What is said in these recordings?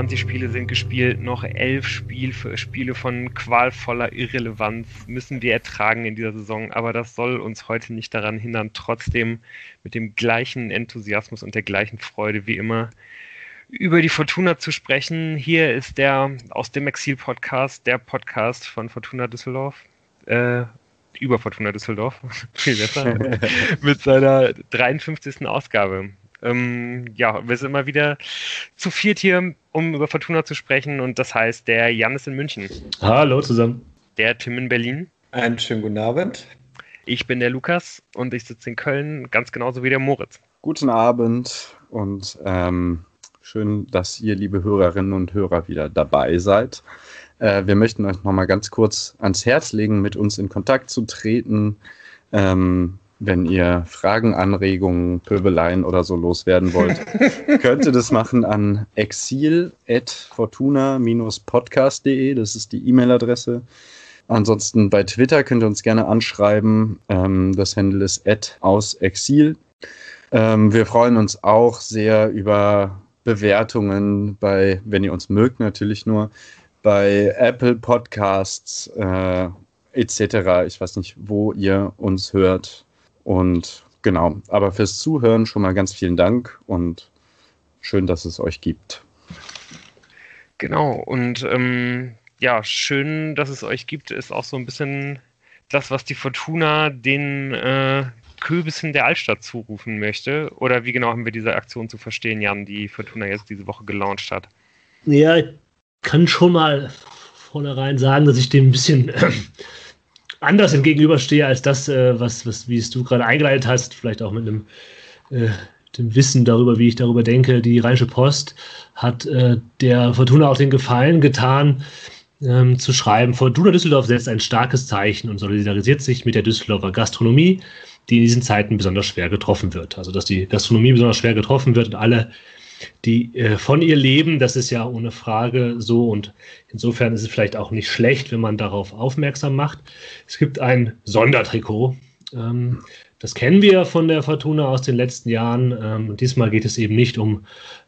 20 Spiele sind gespielt, noch 11 Spiele von qualvoller Irrelevanz müssen wir ertragen in dieser Saison, aber das soll uns heute nicht daran hindern, trotzdem mit dem gleichen Enthusiasmus und der gleichen Freude wie immer über die Fortuna zu sprechen. Hier ist der aus dem Exil-Podcast, der Podcast von Fortuna Düsseldorf, über Fortuna Düsseldorf, viel besser, mit seiner 53. Ausgabe. Wir sind immer wieder zu viert hier, um über Fortuna zu sprechen, und das heißt, der Jan ist in München. Hallo zusammen. Der Tim in Berlin. Einen schönen guten Abend. Ich bin der Lukas und ich sitze in Köln, ganz genauso wie der Moritz. Guten Abend und schön, dass ihr, liebe Hörerinnen und Hörer, wieder dabei seid. Wir möchten euch nochmal ganz kurz ans Herz legen, mit uns in Kontakt zu treten. Wenn ihr Fragen, Anregungen, Pöbeleien oder so loswerden wollt, könnt ihr das machen an exil@fortuna-podcast.de. Das ist die E-Mail-Adresse. Ansonsten bei Twitter könnt ihr uns gerne anschreiben. Das Handle ist @ausexil. Wir freuen uns auch sehr über Bewertungen wenn ihr uns mögt, natürlich nur bei Apple Podcasts etc. Ich weiß nicht, wo ihr uns hört. Und genau, aber fürs Zuhören schon mal ganz vielen Dank und schön, dass es euch gibt. Genau, und schön, dass es euch gibt, ist auch so ein bisschen das, was die Fortuna den Köbissen der Altstadt zurufen möchte. Oder wie genau haben wir diese Aktion zu verstehen, Jan, die Fortuna jetzt diese Woche gelauncht hat? Ja, ich kann schon mal vornherein sagen, dass ich dem ein bisschen anders entgegenüberstehe als das, wie es du gerade eingeleitet hast, vielleicht auch mit dem Wissen darüber, wie ich darüber denke. Die Rheinische Post hat der Fortuna auch den Gefallen getan, zu schreiben: Fortuna Düsseldorf setzt ein starkes Zeichen und solidarisiert sich mit der Düsseldorfer Gastronomie, die in diesen Zeiten besonders schwer getroffen wird. Also, dass die Gastronomie besonders schwer getroffen wird und alle, die von ihr leben, das ist ja ohne Frage so, und insofern ist es vielleicht auch nicht schlecht, wenn man darauf aufmerksam macht. Es gibt ein Sondertrikot, das kennen wir von der Fortuna aus den letzten Jahren. Diesmal geht es eben nicht um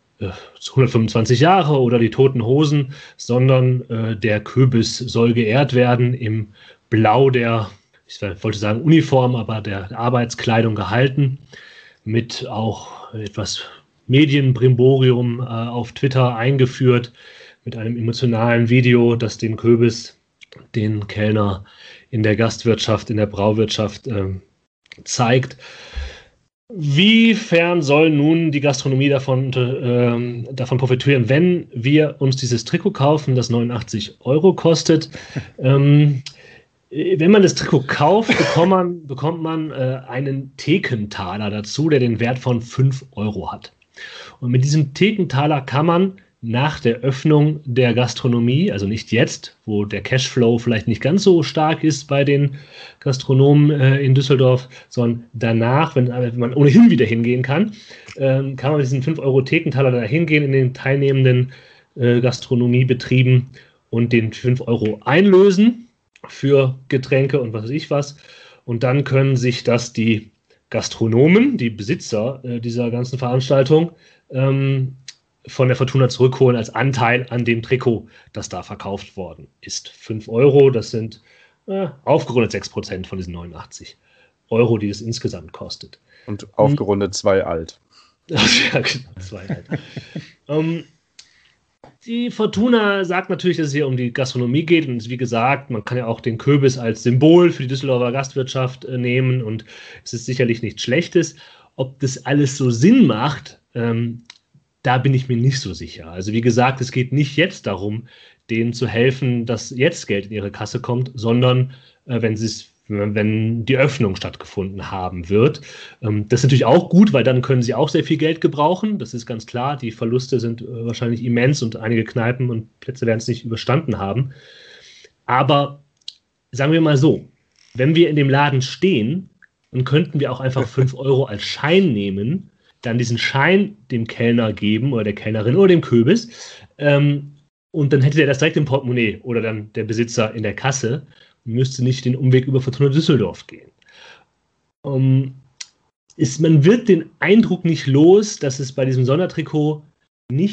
125 Jahre oder die Toten Hosen, sondern der Köbis soll geehrt werden im Blau der, ich wollte sagen Uniform, aber der Arbeitskleidung gehalten, mit auch etwas Medienbrimborium auf Twitter eingeführt, mit einem emotionalen Video, das den Köbis, den Kellner in der Gastwirtschaft, in der Brauwirtschaft zeigt. Wiefern soll nun die Gastronomie davon profitieren, wenn wir uns dieses Trikot kaufen, das 89 € kostet? Wenn man das Trikot kauft, bekommt man einen Thekentaler dazu, der den Wert von 5 € hat. Und mit diesem Thekentaler kann man nach der Öffnung der Gastronomie, also nicht jetzt, wo der Cashflow vielleicht nicht ganz so stark ist bei den Gastronomen in Düsseldorf, sondern danach, wenn man ohnehin wieder hingehen kann, kann man mit diesen 5 € Thekentaler da hingehen in den teilnehmenden Gastronomiebetrieben und den 5 € einlösen für Getränke und was weiß ich was. Und dann können sich das die Gastronomen, die Besitzer dieser ganzen Veranstaltung, von der Fortuna zurückholen als Anteil an dem Trikot, das da verkauft worden ist. 5 €, das sind aufgerundet 6% von diesen 89 €, die es insgesamt kostet. Und aufgerundet 2 alt. Ja, genau, 2 alt. Die Fortuna sagt natürlich, dass es hier um die Gastronomie geht, und wie gesagt, man kann ja auch den Köbis als Symbol für die Düsseldorfer Gastwirtschaft nehmen, und es ist sicherlich nichts Schlechtes. Ob das alles so Sinn macht, da bin ich mir nicht so sicher. Also wie gesagt, es geht nicht jetzt darum, denen zu helfen, dass jetzt Geld in ihre Kasse kommt, sondern wenn die Öffnung stattgefunden haben wird. Das ist natürlich auch gut, weil dann können sie auch sehr viel Geld gebrauchen. Das ist ganz klar. Die Verluste sind wahrscheinlich immens und einige Kneipen und Plätze werden es nicht überstanden haben. Aber sagen wir mal so, wenn wir in dem Laden stehen, dann könnten wir auch einfach 5 € als Schein nehmen, dann diesen Schein dem Kellner geben oder der Kellnerin oder dem Köbis, und dann hätte der das direkt im Portemonnaie oder dann der Besitzer in der Kasse und müsste nicht den Umweg über Fortuna Düsseldorf gehen. Man wird den Eindruck nicht los, dass es bei diesem Sondertrikot nicht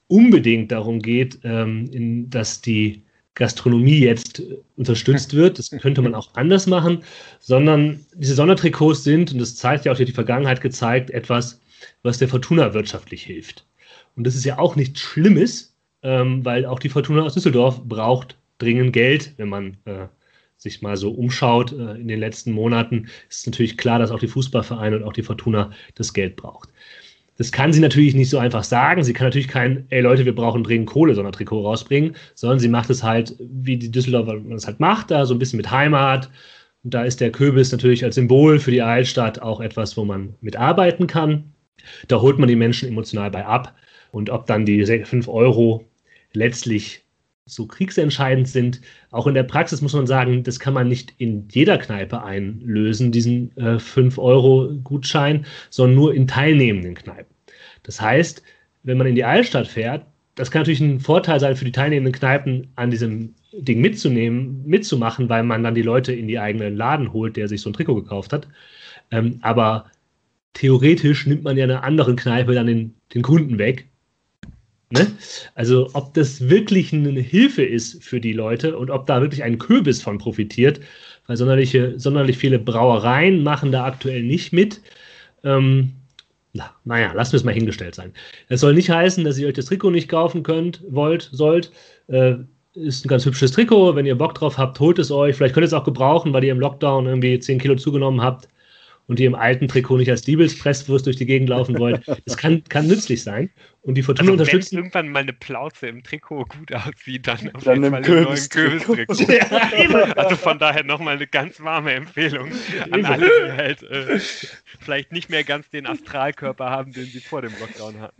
unbedingt darum geht, dass die Gastronomie jetzt unterstützt wird. Das könnte man auch anders machen, sondern diese Sondertrikots sind, und das zeigt ja auch die Vergangenheit gezeigt, etwas, was der Fortuna wirtschaftlich hilft. Und das ist ja auch nichts Schlimmes, weil auch die Fortuna aus Düsseldorf braucht dringend Geld. Wenn man sich mal so umschaut in den letzten Monaten, ist natürlich klar, dass auch die Fußballvereine und auch die Fortuna das Geld braucht. Das kann sie natürlich nicht so einfach sagen. Sie kann natürlich kein, ey Leute, wir brauchen dringend Kohle, sondern Trikot rausbringen, sondern sie macht es halt, wie die Düsseldorfer man es halt macht, da so ein bisschen mit Heimat. Und da ist der Kürbis natürlich als Symbol für die Altstadt auch etwas, wo man mitarbeiten kann. Da holt man die Menschen emotional bei ab. Und ob dann die 5 Euro letztlich so kriegsentscheidend sind, auch in der Praxis muss man sagen, das kann man nicht in jeder Kneipe einlösen, diesen 5-Euro-Gutschein, sondern nur in teilnehmenden Kneipen. Das heißt, wenn man in die Altstadt fährt, das kann natürlich ein Vorteil sein für die teilnehmenden Kneipen, an diesem Ding mitzumachen, weil man dann die Leute in die eigenen Laden holt, der sich so ein Trikot gekauft hat. Aber theoretisch nimmt man ja einer anderen Kneipe dann den Kunden weg. Ne? Also ob das wirklich eine Hilfe ist für die Leute und ob da wirklich ein Kürbis von profitiert, weil sonderlich viele Brauereien machen da aktuell nicht mit. Lassen wir es mal hingestellt sein. Das soll nicht heißen, dass ihr euch das Trikot nicht kaufen sollt. Ist ein ganz hübsches Trikot. Wenn ihr Bock drauf habt, holt es euch. Vielleicht könnt ihr es auch gebrauchen, weil ihr im Lockdown irgendwie 10 Kilo zugenommen habt und ihr im alten Trikot nicht als Diebelspresswurst durch die Gegend laufen wollt. Das kann nützlich sein. Und die Fortuna unterstützt. Wenn irgendwann mal eine Plauze im Trikot gut aussieht, dann auf Dann jeden Fall einen neuen Kürbis-Trikot. Kürbis-Trikot. Also von daher nochmal eine ganz warme Empfehlung an alle, die halt vielleicht nicht mehr ganz den Astralkörper haben, den sie vor dem Lockdown hatten.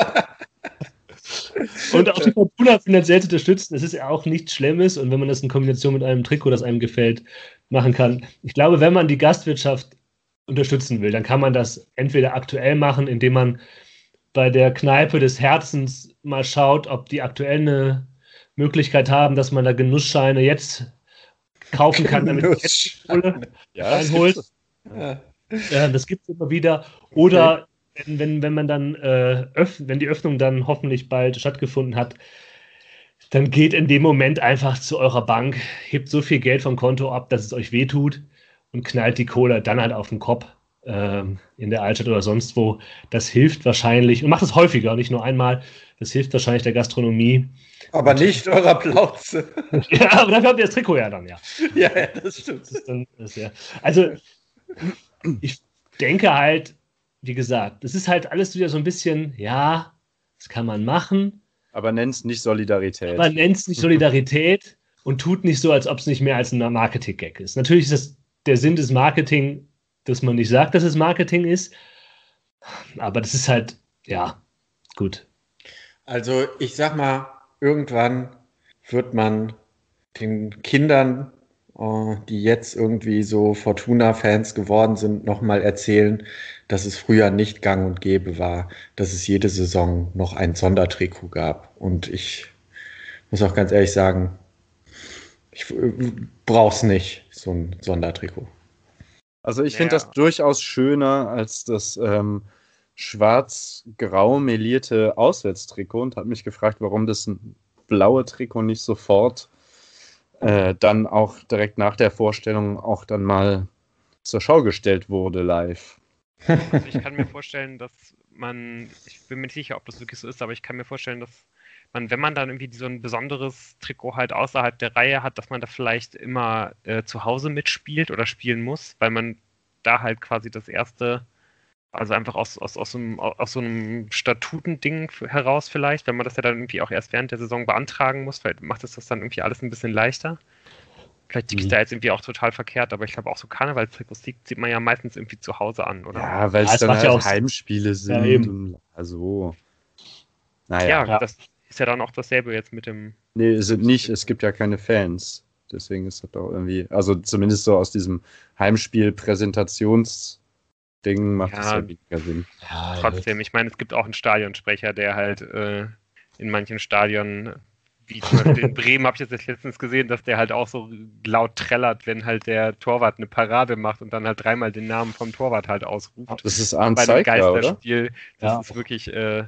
Und auch die Fortuna finanziell zu unterstützen, das ist ja auch nichts Schlimmes. Und wenn man das in Kombination mit einem Trikot, das einem gefällt, machen kann. Ich glaube, wenn man die Gastwirtschaft unterstützen will, dann kann man das entweder aktuell machen, indem man bei der Kneipe des Herzens mal schaut, ob die aktuell eine Möglichkeit haben, dass man da Genussscheine jetzt kaufen kann, damit man jetzt Kohle reinholt. Das gibt es immer wieder. Oder wenn man dann wenn die Öffnung dann hoffentlich bald stattgefunden hat, dann geht in dem Moment einfach zu eurer Bank, hebt so viel Geld vom Konto ab, dass es euch wehtut und knallt die Kohle dann halt auf den Kopf in der Altstadt oder sonst wo. Das hilft wahrscheinlich, und macht es häufiger, nicht nur einmal, das hilft wahrscheinlich der Gastronomie. Aber nicht eurer Plauze. Ja, aber dafür habt ihr das Trikot ja dann, ja. Ja, das stimmt. Also, ich denke halt, wie gesagt, das ist halt alles wieder so ein bisschen, ja, das kann man machen. Aber nennt es nicht Solidarität. Und tut nicht so, als ob es nicht mehr als ein Marketing-Gag ist. Natürlich ist das der Sinn des Marketing, dass man nicht sagt, dass es Marketing ist. Aber das ist halt, ja, gut. Also ich sag mal, irgendwann wird man den Kindern, die jetzt irgendwie so Fortuna-Fans geworden sind, nochmal erzählen, dass es früher nicht gang und gäbe war, dass es jede Saison noch ein Sondertrikot gab. Und ich muss auch ganz ehrlich sagen, ich brauch's nicht, so ein Sondertrikot. Also ich finde das durchaus schöner als das schwarz-grau melierte Auswärtstrikot und habe mich gefragt, warum das blaue Trikot nicht sofort dann auch direkt nach der Vorstellung auch dann mal zur Schau gestellt wurde live. Also ich kann mir vorstellen, ich bin mir nicht sicher, ob das wirklich so ist, aber ich kann mir vorstellen, dass man, wenn man dann irgendwie so ein besonderes Trikot halt außerhalb der Reihe hat, dass man da vielleicht immer zu Hause mitspielt oder spielen muss, weil man da halt quasi das erste, also einfach aus so einem Statutending heraus vielleicht, wenn man das ja dann irgendwie auch erst während der Saison beantragen muss, vielleicht macht es das dann irgendwie alles ein bisschen leichter. Vielleicht liegt es da jetzt irgendwie auch total verkehrt, aber ich glaube auch so Karnevalstrikots zieht man ja meistens irgendwie zu Hause an, oder? Ja, weil es dann halt auch Heimspiele sind. Ja, und also, naja. Ja, das ist ja dann auch dasselbe jetzt mit dem... Nee, es sind nicht, es gibt ja keine Fans. Deswegen ist das doch irgendwie, also zumindest so aus diesem Heimspiel-Präsentationsding macht das ja weniger Sinn. Ja, trotzdem, ich meine, es gibt auch einen Stadionsprecher, der halt in manchen Stadien, wie zum Beispiel in Bremen habe ich jetzt letztens gesehen, dass der halt auch so laut trällert, wenn halt der Torwart eine Parade macht und dann halt dreimal den Namen vom Torwart halt ausruft. Das ist Arndt bei einem Zeigler, Geisterspiel. Oder? Das ist wirklich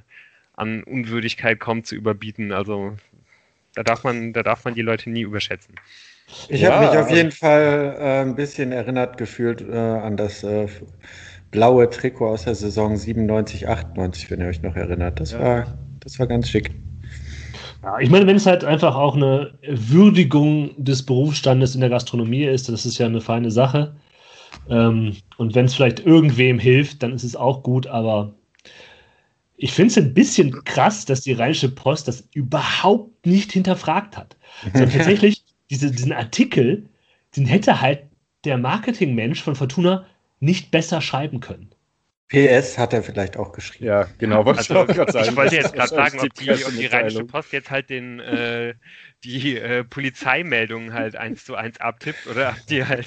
an Unwürdigkeit kaum zu überbieten. Also da darf man die Leute nie überschätzen. Ich habe mich auf jeden Fall ein bisschen erinnert gefühlt an das blaue Trikot aus der Saison 97, 98, wenn ihr euch noch erinnert. Das war ganz schick. Ja, ich meine, wenn es halt einfach auch eine Würdigung des Berufsstandes in der Gastronomie ist, das ist ja eine feine Sache. Und wenn es vielleicht irgendwem hilft, dann ist es auch gut, aber ich finde es ein bisschen krass, dass die Rheinische Post das überhaupt nicht hinterfragt hat. Sondern tatsächlich diesen Artikel, den hätte halt der Marketingmensch von Fortuna nicht besser schreiben können. PS hat er vielleicht auch geschrieben. Ja, genau, was ich auch gerade sagen. Ich wollte jetzt gerade sagen, ob die Rheinische Post jetzt halt die Polizeimeldungen halt 1:1 abtippt oder ob die halt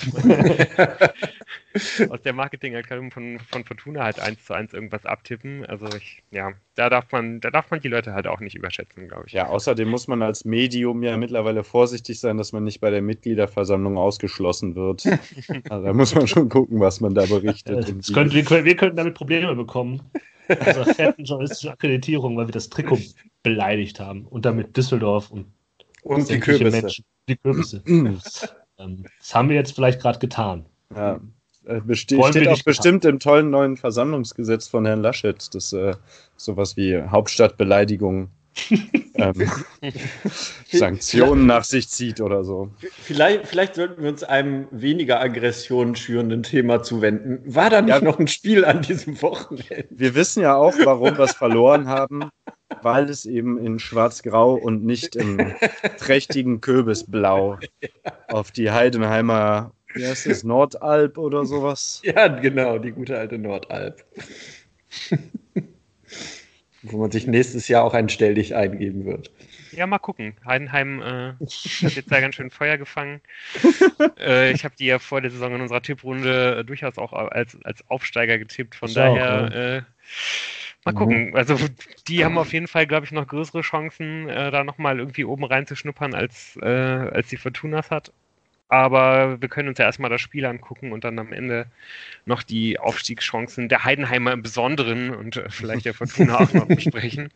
aus der Marketingabteilung von Fortuna halt 1:1 irgendwas abtippen. Also da darf man die Leute halt auch nicht überschätzen, glaube ich. Ja, außerdem muss man als Medium ja mittlerweile vorsichtig sein, dass man nicht bei der Mitgliederversammlung ausgeschlossen wird. Also da muss man schon gucken, was man da berichtet. Wir könnten damit Probleme bekommen. Also fetten journalistischen Akkreditierung, weil wir das Trikot beleidigt haben. Und damit Düsseldorf und die Kürbisse. Menschen, die Kürbisse. Das haben wir jetzt vielleicht gerade getan. Ja. Steht auch bestimmt im tollen neuen Versammlungsgesetz von Herrn Laschet, das sowas wie Hauptstadtbeleidigung Sanktionen nach sich zieht oder so. Vielleicht sollten wir uns einem weniger Aggressionen schürenden Thema zuwenden. War da nicht noch ein Spiel an diesem Wochenende? Wir wissen ja auch, warum wir es verloren haben, weil es eben in schwarz-grau und nicht im trächtigen Kürbisblau auf die Heidenheimer, wie heißt es, Nordalp oder sowas? Ja, genau, die gute alte Nordalp. Wo man sich nächstes Jahr auch ein Stelldich eingeben wird. Ja, mal gucken. Heidenheim hat jetzt da ganz schön Feuer gefangen. Ich habe die ja vor der Saison in unserer Tipprunde durchaus auch als Aufsteiger getippt. Von daher mal gucken. Also die haben auf jeden Fall, glaube ich, noch größere Chancen, da nochmal irgendwie oben reinzuschnuppern, als die Fortunas hat. Aber wir können uns ja erstmal das Spiel angucken und dann am Ende noch die Aufstiegschancen der Heidenheimer im Besonderen und vielleicht der Fortuna auch noch besprechen.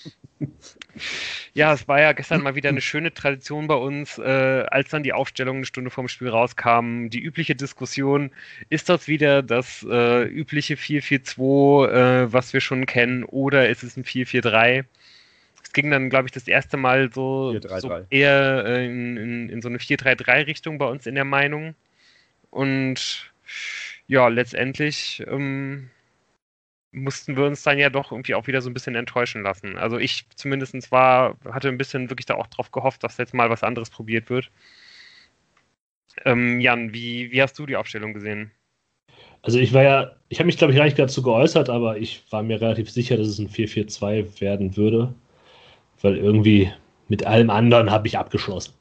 Ja, es war ja gestern mal wieder eine schöne Tradition bei uns, als dann die Aufstellung eine Stunde vorm Spiel rauskam. Die übliche Diskussion, ist das wieder das übliche 4-4-2, was wir schon kennen, oder ist es ein 4-4-3? Es ging dann, glaube ich, das erste Mal so eher in so eine 4-3-3-Richtung bei uns in der Meinung. Und ja, letztendlich mussten wir uns dann ja doch irgendwie auch wieder so ein bisschen enttäuschen lassen. Also ich zumindest hatte ein bisschen wirklich da auch drauf gehofft, dass jetzt mal was anderes probiert wird. Jan, wie hast du die Aufstellung gesehen? Also ich habe mich, glaube ich, gar nicht dazu geäußert, aber ich war mir relativ sicher, dass es ein 4-4-2 werden würde. Weil irgendwie mit allem anderen habe ich abgeschlossen.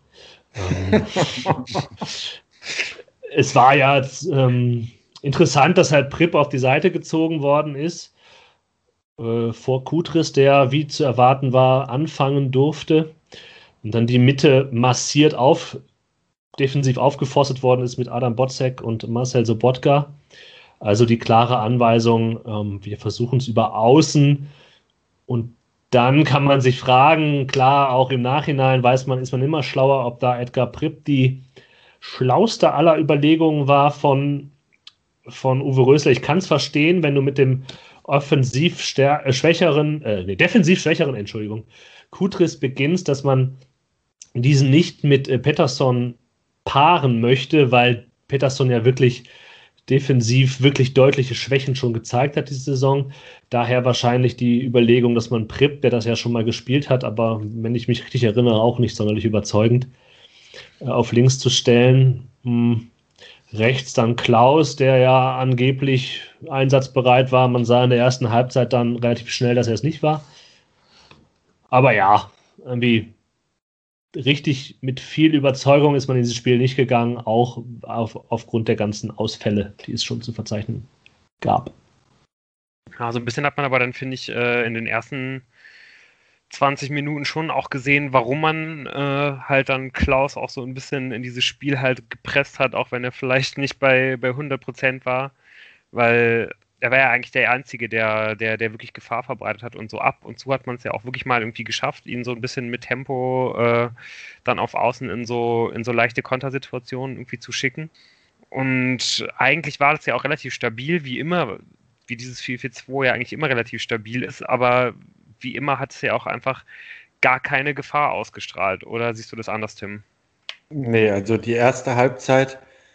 Es war ja interessant, dass halt Pripp auf die Seite gezogen worden ist, vor Kutris, der, wie zu erwarten war, anfangen durfte. Und dann die Mitte massiert defensiv aufgeforstet worden ist mit Adam Botzek und Marcel Sobotka. Also die klare Anweisung, wir versuchen es über Außen, und dann kann man sich fragen, klar, auch im Nachhinein ist man immer schlauer, ob da Edgar Pripp die schlauste aller Überlegungen war von Uwe Rösler. Ich kann es verstehen, wenn du mit dem defensiv schwächeren Kutris beginnst, dass man diesen nicht mit Pettersson paaren möchte, weil Pettersson ja wirklich defensiv wirklich deutliche Schwächen schon gezeigt hat diese Saison. Daher wahrscheinlich die Überlegung, dass man Pripp, der das ja schon mal gespielt hat, aber wenn ich mich richtig erinnere, auch nicht sonderlich überzeugend, auf links zu stellen. Rechts dann Klaus, der ja angeblich einsatzbereit war. Man sah in der ersten Halbzeit dann relativ schnell, dass er es nicht war. Aber ja, irgendwie richtig mit viel Überzeugung ist man in dieses Spiel nicht gegangen, auch aufgrund der ganzen Ausfälle, die es schon zu verzeichnen gab. Also ein bisschen hat man aber dann, finde ich, in den ersten 20 Minuten schon auch gesehen, warum man halt dann Klaus auch so ein bisschen in dieses Spiel halt gepresst hat, auch wenn er vielleicht nicht bei 100% war, weil er war ja eigentlich der Einzige, der wirklich Gefahr verbreitet hat und so ab und zu hat man es ja auch wirklich mal irgendwie geschafft, ihn so ein bisschen mit Tempo dann auf Außen in so leichte Kontersituationen irgendwie zu schicken. Und eigentlich war das ja auch relativ stabil, wie immer, wie dieses 4-4-2 ja eigentlich immer relativ stabil ist, aber wie immer hat es ja auch einfach gar keine Gefahr ausgestrahlt. Oder siehst du das anders, Tim? Nee, also die erste Halbzeit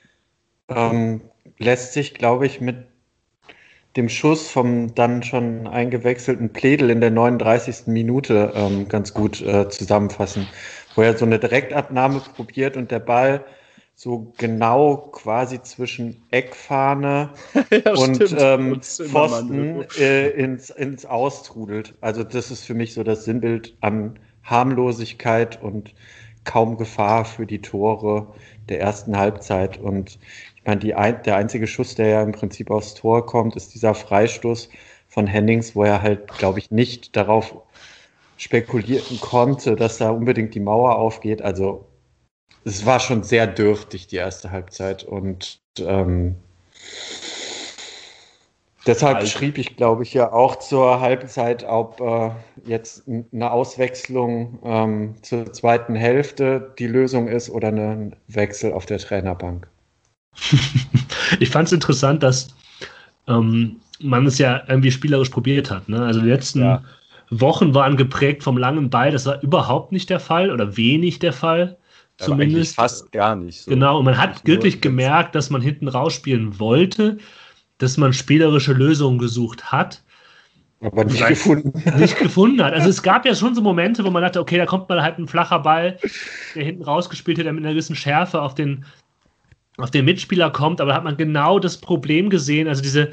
lässt sich, glaube ich, mit dem Schuss vom dann schon eingewechselten Pledel in der 39. Minute ganz gut zusammenfassen, wo er so eine Direktabnahme probiert und der Ball so genau quasi zwischen Eckfahne Ja, und stimmt. Pfosten ins Austrudelt. Also das ist für mich so das Sinnbild an Harmlosigkeit und kaum Gefahr für die Tore der ersten Halbzeit. Und ich meine, der einzige Schuss, der ja im Prinzip aufs Tor kommt, ist dieser Freistoß von Hennings, wo er halt, glaube ich, nicht darauf spekulieren konnte, dass da unbedingt die Mauer aufgeht. Also es war schon sehr dürftig, die erste Halbzeit. Und deshalb schrieb ich, glaube ich, ja auch zur Halbzeit, ob jetzt eine Auswechslung zur zweiten Hälfte die Lösung ist oder ein Wechsel auf der Trainerbank. Ich fand es interessant, dass man es ja irgendwie spielerisch probiert hat. Ne? Also die letzten Wochen waren geprägt vom langen Ball. Das war überhaupt nicht der Fall oder wenig der Fall. Zumindest fast gar nicht. So. Genau, und man hat wirklich gemerkt, dass man hinten rausspielen wollte, dass man spielerische Lösungen gesucht hat. Aber nicht gefunden hat. Also es gab ja schon so Momente, wo man dachte, okay, da kommt mal halt ein flacher Ball, der hinten rausgespielt wird, der mit einer gewissen Schärfe auf den Mitspieler kommt, aber da hat man genau das Problem gesehen, also diese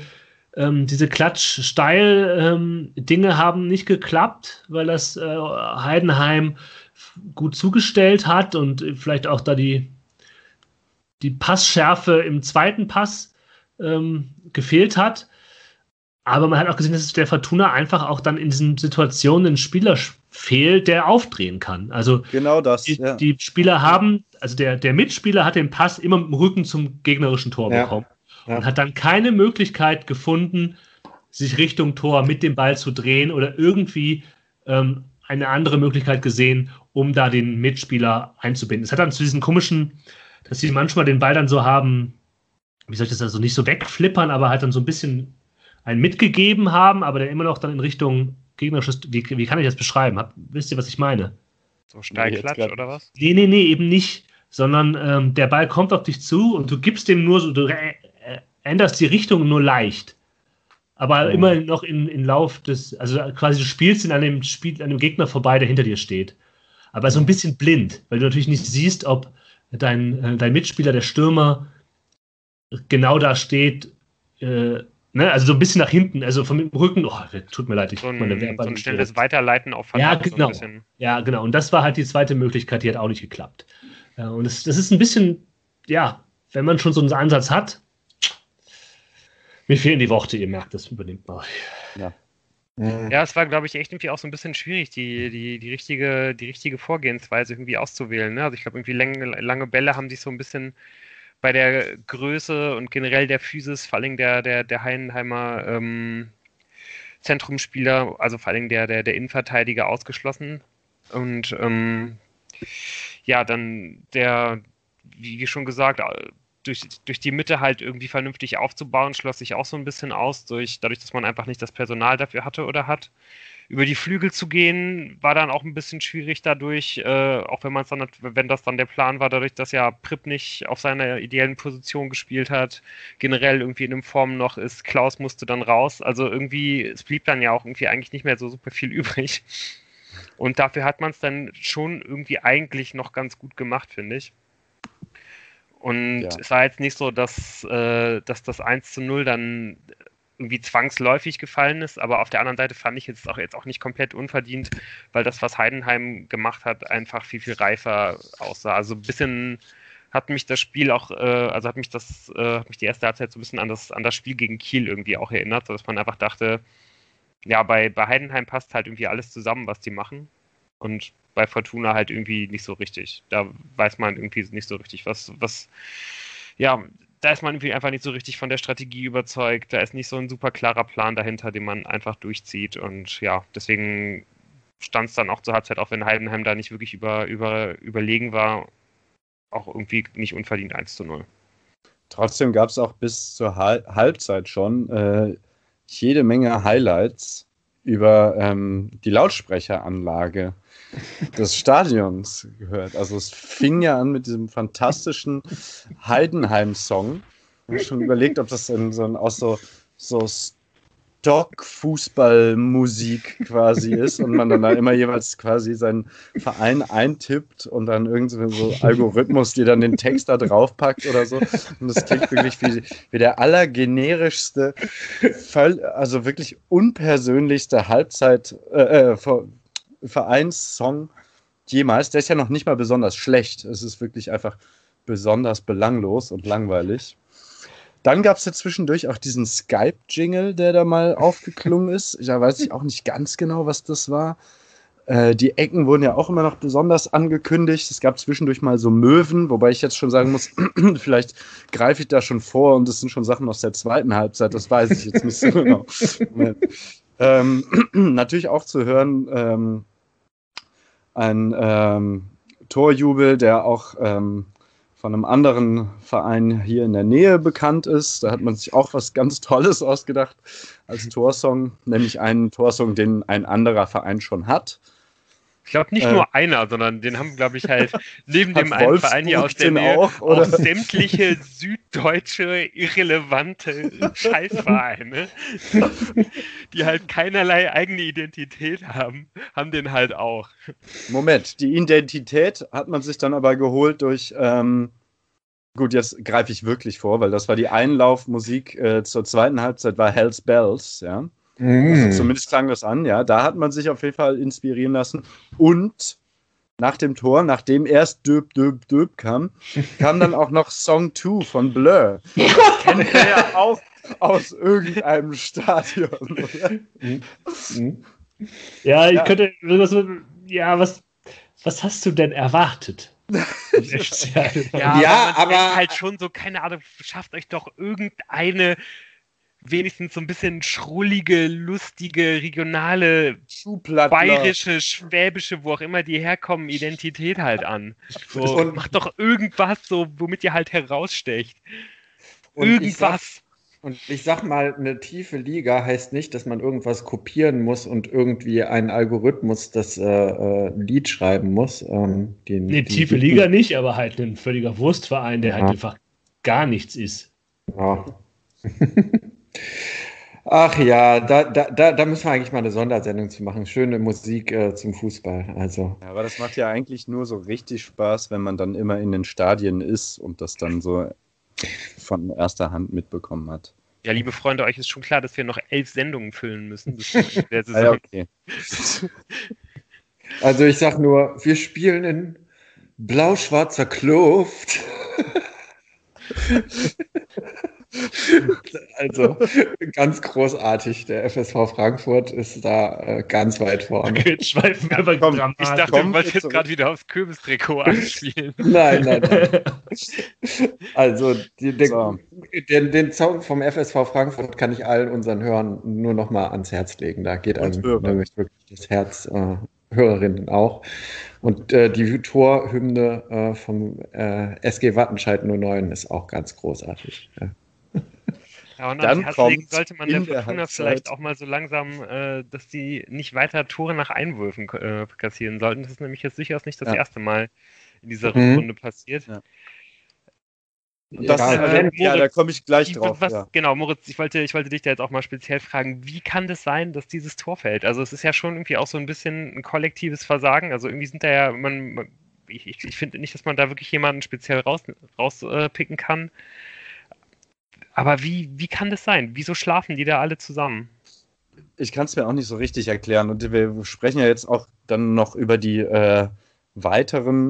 Klatsch-Steil-Dinge haben nicht geklappt, weil das Heidenheim gut zugestellt hat und vielleicht auch da die Passschärfe im zweiten Pass gefehlt hat. Aber man hat auch gesehen, dass der Fortuna einfach auch dann in diesen Situationen einen Spieler fehlt, der aufdrehen kann. Also genau das. Die Spieler haben, also der Mitspieler hat den Pass immer im Rücken zum gegnerischen Tor bekommen und hat dann keine Möglichkeit gefunden, sich Richtung Tor mit dem Ball zu drehen oder irgendwie eine andere Möglichkeit gesehen, um da den Mitspieler einzubinden. Es hat dann zu diesen komischen, dass sie manchmal den Ball dann so haben, wie soll ich das also nicht so wegflippern, aber halt dann so ein bisschen einen mitgegeben haben, aber der immer noch dann in Richtung gegnerisches, wie kann ich das beschreiben? Wisst ihr, was ich meine? So Steilklatsch oder was? Nee, eben nicht, sondern der Ball kommt auf dich zu und du gibst dem nur so, du änderst die Richtung nur leicht. Aber immer noch in Lauf des, also quasi du spielst an einem Gegner vorbei, der hinter dir steht. Aber so ein bisschen blind, weil du natürlich nicht siehst, ob dein Mitspieler, der Stürmer, genau da steht, also so ein bisschen nach hinten, also vom Rücken, tut mir leid, so ein schnelles Weiterleiten auf Verdacht. Ja, genau. So ein bisschen. Ja, genau. Und das war halt die zweite Möglichkeit, die hat auch nicht geklappt. Und das ist ein bisschen, wenn man schon so einen Ansatz hat, mir fehlen die Worte, ihr merkt, das übernimmt mal. Ja, es war, glaube ich, echt irgendwie auch so ein bisschen schwierig, die richtige Vorgehensweise irgendwie auszuwählen. Ne? Also ich glaube, irgendwie lange Bälle haben sich so ein bisschen bei der Größe und generell der Physis, vor allem der Heidenheimer Zentrumspieler, also vor allem der Innenverteidiger ausgeschlossen. Und dann wie schon gesagt, durch die Mitte halt irgendwie vernünftig aufzubauen, schloss sich auch so ein bisschen aus, dadurch, dass man einfach nicht das Personal dafür hatte oder hat. Über die Flügel zu gehen, war dann auch ein bisschen schwierig dadurch, auch wenn das dann der Plan war, dadurch, dass ja Pripp nicht auf seiner ideellen Position gespielt hat, generell irgendwie in einem Form noch ist, Klaus musste dann raus, also irgendwie, es blieb dann ja auch irgendwie eigentlich nicht mehr so super viel übrig. Und dafür hat man es dann schon irgendwie eigentlich noch ganz gut gemacht, finde ich. Und es war jetzt nicht so, dass das 1:0 dann irgendwie zwangsläufig gefallen ist, aber auf der anderen Seite fand ich jetzt auch nicht komplett unverdient, weil das, was Heidenheim gemacht hat, einfach viel, viel reifer aussah. Also ein bisschen hat mich das Spiel auch, hat mich die erste Halbzeit so ein bisschen an das Spiel gegen Kiel irgendwie auch erinnert, sodass man einfach dachte, ja, bei Heidenheim passt halt irgendwie alles zusammen, was die machen. Und bei Fortuna halt irgendwie nicht so richtig. Da weiß man irgendwie nicht so richtig, was da ist man irgendwie einfach nicht so richtig von der Strategie überzeugt. Da ist nicht so ein super klarer Plan dahinter, den man einfach durchzieht. Und ja, deswegen stand es dann auch zur Halbzeit, auch wenn Heidenheim da nicht wirklich überlegen war, auch irgendwie nicht unverdient 1:0. Trotzdem gab es auch bis zur Halbzeit schon jede Menge Highlights über die Lautsprecheranlage des Stadions gehört. Also es fing ja an mit diesem fantastischen Heidenheim-Song. Ich habe schon überlegt, ob das aus so Stock-Fußballmusik quasi ist und man dann da immer jeweils quasi seinen Verein eintippt und dann irgendwie so Algorithmus, die dann den Text da draufpackt oder so. Und das klingt wirklich wie der allergenerischste, also wirklich unpersönlichste Vereinssong jemals. Der ist ja noch nicht mal besonders schlecht. Es ist wirklich einfach besonders belanglos und langweilig. Dann gab es ja zwischendurch auch diesen Skype-Jingle, der da mal aufgeklungen ist. Da weiß ich auch nicht ganz genau, was das war. Die Ecken wurden ja auch immer noch besonders angekündigt. Es gab zwischendurch mal so Möwen, wobei ich jetzt schon sagen muss, vielleicht greife ich da schon vor und das sind schon Sachen aus der zweiten Halbzeit. Das weiß ich jetzt nicht so genau. Natürlich auch zu hören ein Torjubel, der auch von einem anderen Verein hier in der Nähe bekannt ist. Da hat man sich auch was ganz Tolles ausgedacht als Torsong, nämlich einen Torsong, den ein anderer Verein schon hat. Ich glaube nicht nur einer, sondern den haben, glaube ich, halt neben dem einen Verein hier aus der Nähe auch sämtliche süddeutsche, irrelevante Scheißvereine, die halt keinerlei eigene Identität haben den halt auch. Moment, die Identität hat man sich dann aber geholt durch, gut, jetzt greife ich wirklich vor, weil das war die Einlaufmusik zur zweiten Halbzeit, war Hell's Bells, ja. Also zumindest klang das an, ja. Da hat man sich auf jeden Fall inspirieren lassen. Und nach dem Tor, nachdem erst Döp, Döp, Döp kam dann auch noch Song 2 von Blur. Das kennt ihr ja auch aus irgendeinem Stadion, oder? Ja, ich könnte. Was hast du denn erwartet? Ja, aber halt schon so, keine Ahnung, schafft euch doch irgendeine wenigstens so ein bisschen schrullige, lustige, regionale, bayerische, schwäbische, wo auch immer die herkommen, Identität halt an. So, macht doch irgendwas, so, womit ihr halt herausstecht. Irgendwas. Ich sag mal, eine tiefe Liga heißt nicht, dass man irgendwas kopieren muss und irgendwie ein Algorithmus das Lied schreiben muss. Tiefe Liga nicht, aber halt ein völliger Wurstverein, der halt einfach gar nichts ist. Ja. Ach ja, da müssen wir eigentlich mal eine Sondersendung zu machen. Schöne Musik zum Fußball. Also. Ja, aber das macht ja eigentlich nur so richtig Spaß, wenn man dann immer in den Stadien ist und das dann so von erster Hand mitbekommen hat. Ja, liebe Freunde, euch ist schon klar, dass wir noch 11 Sendungen füllen müssen bis zum Ende der Saison. Ja, okay. Also ich sag nur, wir spielen in blau-schwarzer Kluft. Also ganz großartig. Der FSV Frankfurt ist da ganz weit vorne. Okay, ich dachte, du wolltest jetzt gerade wieder aufs Kürbistrikot anspielen. Nein. Also den Song vom FSV Frankfurt kann ich allen unseren Hörern nur noch mal ans Herz legen. Da geht einem wirklich das Herz, Hörerinnen auch. Und die Torhymne vom SG Wattenscheid 09 ist auch ganz großartig. Ja. Ja, und ans Herz legen sollte man der Fortuna vielleicht auch mal so langsam, dass die nicht weiter Tore nach Einwürfen kassieren sollten. Das ist nämlich jetzt durchaus nicht das erste Mal in dieser Rückrunde passiert. Ja. Das, Moritz, da komme ich gleich drauf. Genau, Moritz, ich wollte dich da jetzt auch mal speziell fragen, wie kann das sein, dass dieses Tor fällt? Also es ist ja schon irgendwie auch so ein bisschen ein kollektives Versagen. Also irgendwie sind da ja, ich finde nicht, dass man da wirklich jemanden speziell rauspicken kann. Aber wie kann das sein? Wieso schlafen die da alle zusammen? Ich kann es mir auch nicht so richtig erklären. Und wir sprechen ja jetzt auch dann noch über die weiteren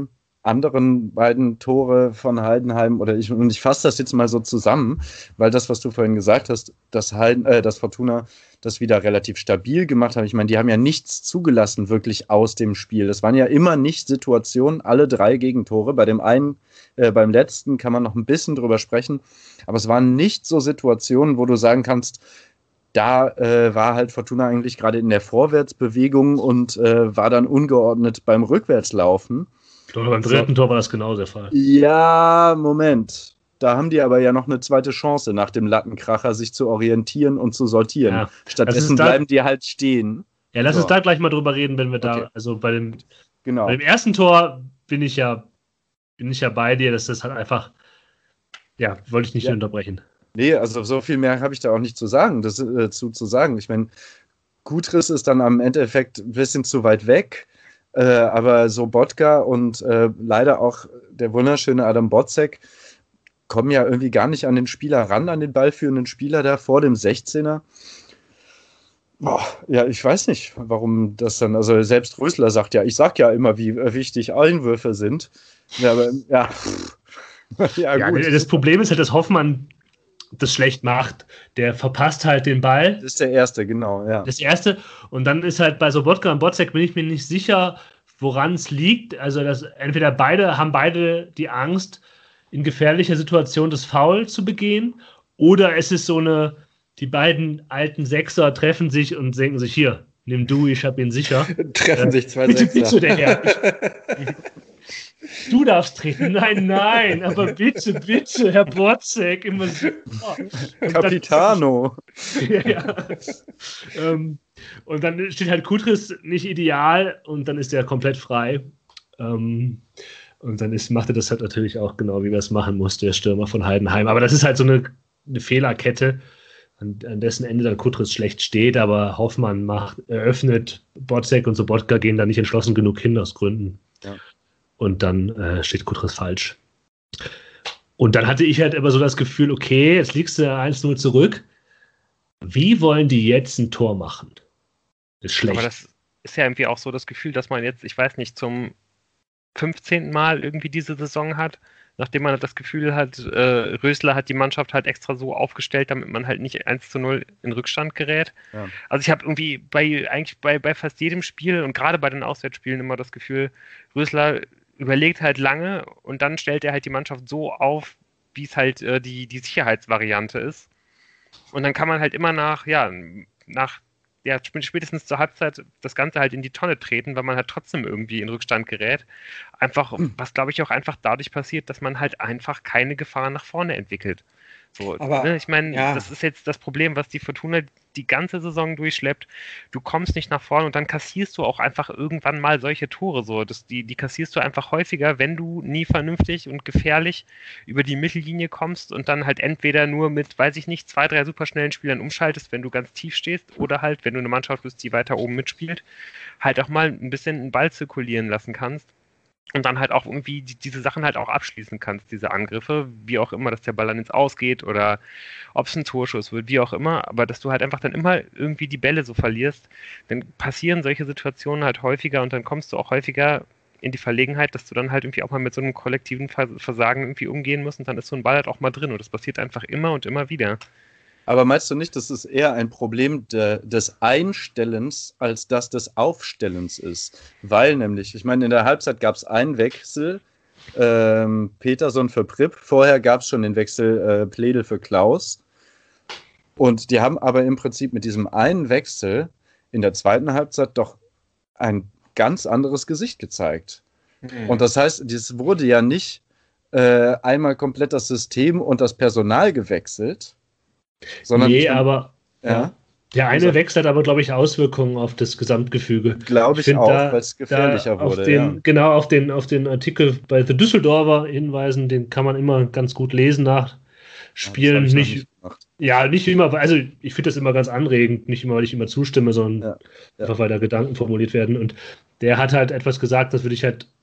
anderen beiden Tore von Heidenheim, und ich fasse das jetzt mal so zusammen, weil das, was du vorhin gesagt hast, dass Fortuna das wieder relativ stabil gemacht hat. Ich meine, die haben ja nichts zugelassen wirklich aus dem Spiel. Das waren ja immer nicht Situationen, alle 3 Gegentore. Bei dem einen, beim letzten kann man noch ein bisschen drüber sprechen, aber es waren nicht so Situationen, wo du sagen kannst, da war halt Fortuna eigentlich gerade in der Vorwärtsbewegung und war dann ungeordnet beim Rückwärtslaufen. Doch, beim dritten Tor war das genau der Fall. Ja, Moment. Da haben die aber ja noch eine zweite Chance, nach dem Lattenkracher sich zu orientieren und zu sortieren. Ja. Stattdessen bleiben die halt stehen. Ja, lass uns da gleich mal drüber reden, wenn wir da, also bei dem ersten Tor bin ich ja bei dir, dass das halt einfach, ja, wollte ich nicht unterbrechen. Nee, also so viel mehr habe ich da auch nicht zu sagen. Ich meine, Gutris ist dann am Endeffekt ein bisschen zu weit weg. Aber Sobotka und leider auch der wunderschöne Adam Botzek kommen ja irgendwie gar nicht an den Spieler ran, an den ballführenden Spieler da vor dem 16er. Boah, ja, ich weiß nicht, warum das dann, also selbst Rösler sagt ja, ich sag ja immer, wie wichtig Einwürfe sind. Ja, aber gut. Das Problem ist halt, dass Hoffmann das schlecht macht. Der verpasst halt den Ball. Das ist der erste, genau, ja. Das erste. Und dann ist halt bei Sobotka und Botzek bin ich mir nicht sicher, woran es liegt. Also entweder haben beide die Angst, in gefährlicher Situation das Foul zu begehen, oder es ist die beiden alten Sechser treffen sich und denken sich, hier, nimm du, ich hab ihn sicher. Treffen sich 2 bitte, Sechser. Bitte, der Herr. Du darfst treten. Nein, aber bitte, Herr Botzek, immer so. Capitano. Und dann steht halt Kutris nicht ideal und dann ist er komplett frei. Und dann macht er das halt natürlich auch genau, wie wir es machen muss, der Stürmer von Heidenheim. Aber das ist halt so eine Fehlerkette, an dessen Ende dann Kutris schlecht steht, aber Hoffmann eröffnet, Botzek und Sobotka gehen da nicht entschlossen genug hin aus Gründen. Ja. Und dann steht Kutris falsch. Und dann hatte ich halt immer so das Gefühl, okay, jetzt liegst du 1-0 zurück. Wie wollen die jetzt ein Tor machen? Das ist schlecht. Aber das ist ja irgendwie auch so das Gefühl, dass man jetzt, ich weiß nicht, zum 15. Mal irgendwie diese Saison hat, nachdem man das Gefühl hat, Rösler hat die Mannschaft halt extra so aufgestellt, damit man halt nicht 1-0 in Rückstand gerät. Ja. Also ich habe irgendwie bei fast jedem Spiel und gerade bei den Auswärtsspielen immer das Gefühl, Rösler überlegt halt lange und dann stellt er halt die Mannschaft so auf, wie es halt die Sicherheitsvariante ist. Und dann kann man halt immer spätestens zur Halbzeit das Ganze halt in die Tonne treten, weil man halt trotzdem irgendwie in Rückstand gerät. Einfach, was glaube ich auch einfach dadurch passiert, dass man halt einfach keine Gefahr nach vorne entwickelt. So, aber, ich meine, das ist jetzt das Problem, was die Fortuna die ganze Saison durchschleppt. Du kommst nicht nach vorne und dann kassierst du auch einfach irgendwann mal solche Tore. So. Die kassierst du einfach häufiger, wenn du nie vernünftig und gefährlich über die Mittellinie kommst und dann halt entweder nur mit, weiß ich nicht, 2, 3 superschnellen Spielern umschaltest, wenn du ganz tief stehst, oder halt, wenn du eine Mannschaft bist, die weiter oben mitspielt, halt auch mal ein bisschen einen Ball zirkulieren lassen kannst. Und dann halt auch irgendwie diese Sachen halt auch abschließen kannst, diese Angriffe, wie auch immer, dass der Ball dann ins Ausgeht oder ob es ein Torschuss wird, wie auch immer, aber dass du halt einfach dann immer irgendwie die Bälle so verlierst, dann passieren solche Situationen halt häufiger und dann kommst du auch häufiger in die Verlegenheit, dass du dann halt irgendwie auch mal mit so einem kollektiven Versagen irgendwie umgehen musst und dann ist so ein Ball halt auch mal drin und das passiert einfach immer und immer wieder. Aber meinst du nicht, dass es eher ein Problem des Einstellens als das des Aufstellens ist? Weil nämlich, ich meine, in der Halbzeit gab es einen Wechsel, Peterson für Pripp, vorher gab es schon den Wechsel Pledel für Klaus. Und die haben aber im Prinzip mit diesem einen Wechsel in der zweiten Halbzeit doch ein ganz anderes Gesicht gezeigt. Mhm. Und das heißt, es wurde ja nicht einmal komplett das System und das Personal gewechselt, sondern aber der eine Wechsel hat aber, glaube ich, Auswirkungen auf das Gesamtgefüge. Glaube ich auch, weil es gefährlicher wurde. Genau, auf den Artikel bei The Düsseldorfer hinweisen, den kann man immer ganz gut lesen nach Spielen. Nicht immer, also ich finde das immer ganz anregend, nicht immer, weil ich immer zustimme, sondern einfach, weil da Gedanken formuliert werden. Und der hat halt etwas gesagt, das würde ich halt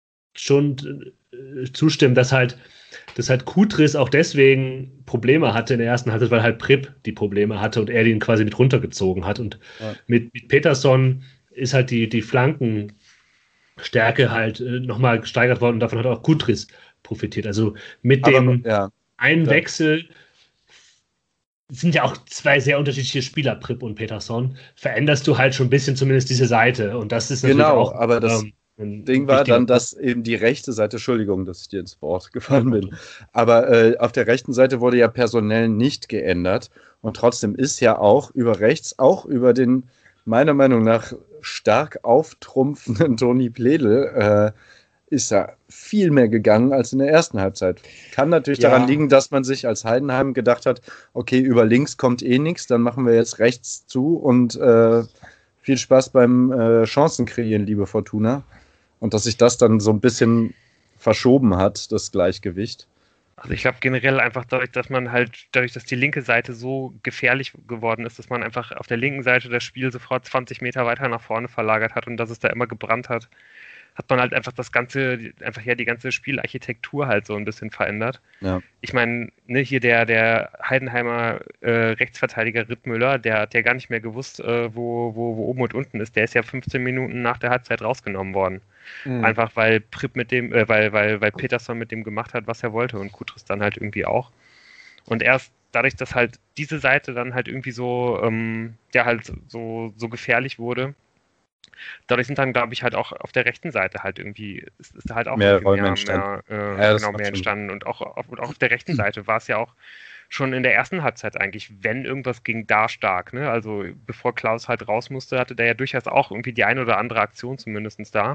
schon zustimmen, dass halt Kutris auch deswegen Probleme hatte in der ersten Halbzeit, weil halt Pripp die Probleme hatte und er den quasi mit runtergezogen hat. Und mit Peterson ist halt die Flanken Stärke halt nochmal gesteigert worden und davon hat auch Kutris profitiert. Also mit dem einen Wechsel sind ja auch zwei sehr unterschiedliche Spieler, Pripp und Peterson, veränderst du halt schon ein bisschen zumindest diese Seite und das ist natürlich auch aber das Ding war dann, dass eben die rechte Seite, Entschuldigung, dass ich dir ins Wort gefallen bin, aber auf der rechten Seite wurde ja personell nicht geändert und trotzdem ist ja auch über rechts, auch über den meiner Meinung nach stark auftrumpfenden Toni Pledl ist da viel mehr gegangen als in der ersten Halbzeit. Kann natürlich daran liegen, dass man sich als Heidenheim gedacht hat, okay, über links kommt eh nichts, dann machen wir jetzt rechts zu und viel Spaß beim Chancen kreieren, liebe Fortuna. Und dass sich das dann so ein bisschen verschoben hat, das Gleichgewicht. Also ich glaube generell einfach dadurch, dass die linke Seite so gefährlich geworden ist, dass man einfach auf der linken Seite das Spiel sofort 20 Meter weiter nach vorne verlagert hat und dass es da immer gebrannt hat, hat man halt einfach die ganze Spielarchitektur halt so ein bisschen verändert. Ja. Ich meine, hier der Heidenheimer Rechtsverteidiger Rittmüller, der hat ja gar nicht mehr gewusst, wo oben und unten ist. Der ist ja 15 Minuten nach der Halbzeit rausgenommen worden. Mhm. Einfach weil Pripp weil Peterson mit dem gemacht hat, was er wollte und Kutris dann halt irgendwie auch. Und erst dadurch, dass halt diese Seite dann halt irgendwie so gefährlich wurde, dadurch sind dann, glaube ich, halt auch auf der rechten Seite halt irgendwie, ist halt auch mehr Räume mehr entstanden. Und auch auf der rechten Seite war es ja auch schon in der ersten Halbzeit eigentlich, wenn irgendwas ging, da stark. Ne? Also bevor Klaus halt raus musste, hatte der ja durchaus auch irgendwie die eine oder andere Aktion zumindest da.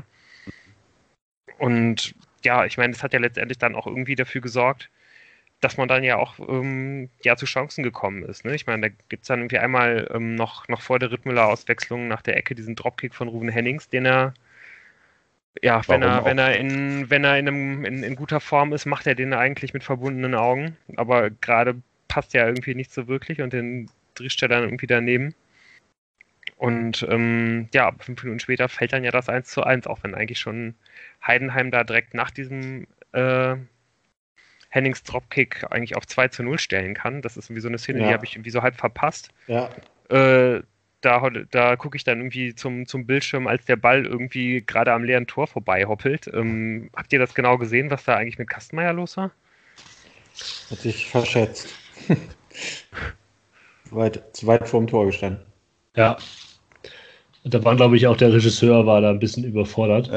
Und ja, ich meine, das hat ja letztendlich dann auch irgendwie dafür gesorgt, dass man dann ja auch zu Chancen gekommen ist. Ne? Ich meine, da gibt es dann irgendwie einmal noch vor der Rittmüller-Auswechslung nach der Ecke diesen Dropkick von Ruven Hennings, den er, wenn er in guter Form ist, macht er den eigentlich mit verbundenen Augen. Aber gerade passt ja irgendwie nicht so wirklich und den drischt er dann irgendwie daneben. Und 5 Minuten später fällt dann ja das 1:1, auch wenn eigentlich schon Heidenheim da direkt nach diesem Hennings Dropkick eigentlich auf 2:0 stellen kann. Das ist irgendwie so eine Szene, die habe ich irgendwie so halb verpasst. Ja. Da gucke ich dann irgendwie zum Bildschirm, als der Ball irgendwie gerade am leeren Tor vorbei hoppelt. Habt ihr das genau gesehen, was da eigentlich mit Kastenmeier los war? Hat sich verschätzt. Zu weit vorm Tor gestanden. Ja. Da war, glaube ich, auch der Regisseur war da ein bisschen überfordert.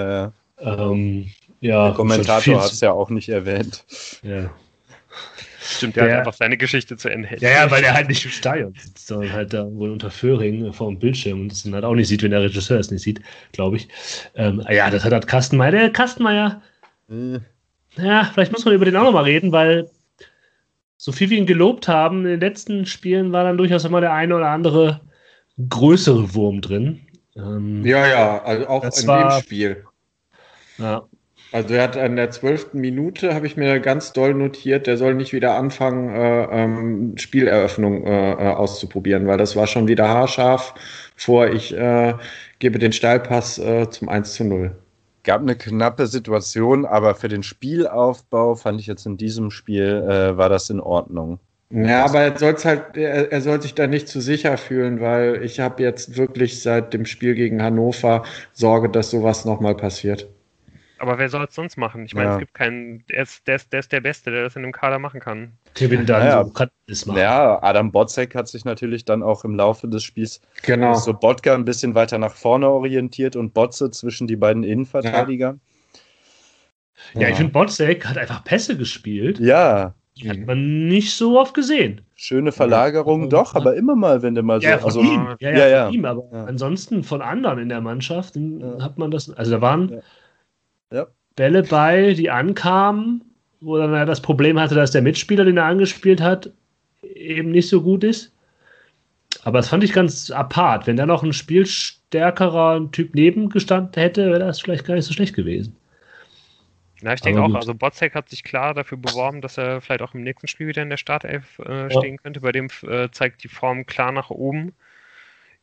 Der Kommentator hat es ja auch nicht erwähnt. Ja. Stimmt, der hat einfach seine Geschichte zu Ende. Ja, weil er halt nicht im Stadion sitzt, sondern halt da wohl unter Föhring vor dem Bildschirm und es dann halt auch nicht sieht, wenn der Regisseur es nicht sieht, glaube ich. Das hat Kastenmeier. Der Kastenmeier, vielleicht muss man über den auch nochmal reden, weil so viel wir ihn gelobt haben, in den letzten Spielen war dann durchaus immer der eine oder andere größere Wurm drin. Also auch in dem Spiel. Ja. Also er hat in der 12. Minute, habe ich mir ganz doll notiert, der soll nicht wieder anfangen, Spieleröffnung auszuprobieren, weil das war schon wieder haarscharf ich gebe den Steilpass zum 1:0. Gab eine knappe Situation, aber für den Spielaufbau fand ich jetzt in diesem Spiel war das in Ordnung. Ja, aber er soll sich da nicht zu sicher fühlen, weil ich habe jetzt wirklich seit dem Spiel gegen Hannover Sorge, dass sowas nochmal passiert. Aber wer soll es sonst machen? Ich meine, es gibt keinen, der ist der Beste, der das in einem Kader machen kann. Kevin dann kann das machen. Ja, Adam Botzek hat sich natürlich dann auch im Laufe des Spiels so Botka ein bisschen weiter nach vorne orientiert und Botze zwischen die beiden Innenverteidiger. Ja, ich finde, Botzek hat einfach Pässe gespielt. Ja. Die hat man nicht so oft gesehen. Schöne Verlagerung, doch, aber immer mal, wenn der mal so... Von ihm, aber ansonsten von anderen in der Mannschaft hat man das... Also da waren Bälle bei, die ankamen, wo dann das Problem hatte, dass der Mitspieler, den er angespielt hat, eben nicht so gut ist. Aber das fand ich ganz apart. Wenn da noch ein spielstärkerer Typ nebengestanden hätte, wäre das vielleicht gar nicht so schlecht gewesen. Ja, ich denke auch, also Botzek hat sich klar dafür beworben, dass er vielleicht auch im nächsten Spiel wieder in der Startelf stehen könnte. Bei dem zeigt die Form klar nach oben.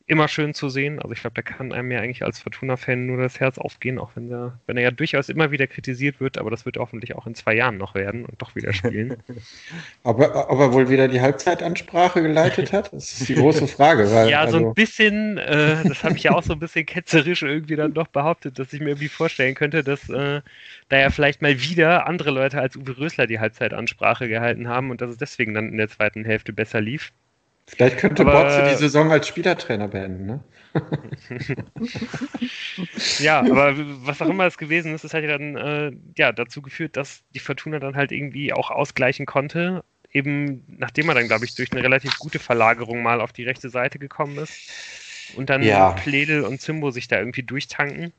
immer schön zu sehen. Also ich glaube, da kann einem ja eigentlich als Fortuna-Fan nur das Herz aufgehen, auch wenn er ja durchaus immer wieder kritisiert wird, aber das wird hoffentlich auch in 2 Jahren noch werden und doch wieder spielen. Ob er wohl wieder die Halbzeitansprache geleitet hat? Das ist die große Frage. Weil, ja, so ein bisschen, das habe ich ja auch so ein bisschen ketzerisch irgendwie dann doch behauptet, dass ich mir irgendwie vorstellen könnte, dass da ja vielleicht mal wieder andere Leute als Uwe Rösler die Halbzeitansprache gehalten haben und dass es deswegen dann in der zweiten Hälfte besser lief. Vielleicht könnte Botze die Saison als Spielertrainer beenden, ne? Ja, aber was auch immer es gewesen ist, das hat ja dann dazu geführt, dass die Fortuna dann halt irgendwie auch ausgleichen konnte, eben nachdem er dann, glaube ich, durch eine relativ gute Verlagerung mal auf die rechte Seite gekommen ist und dann Pledl und Zimbo sich da irgendwie durchtanken.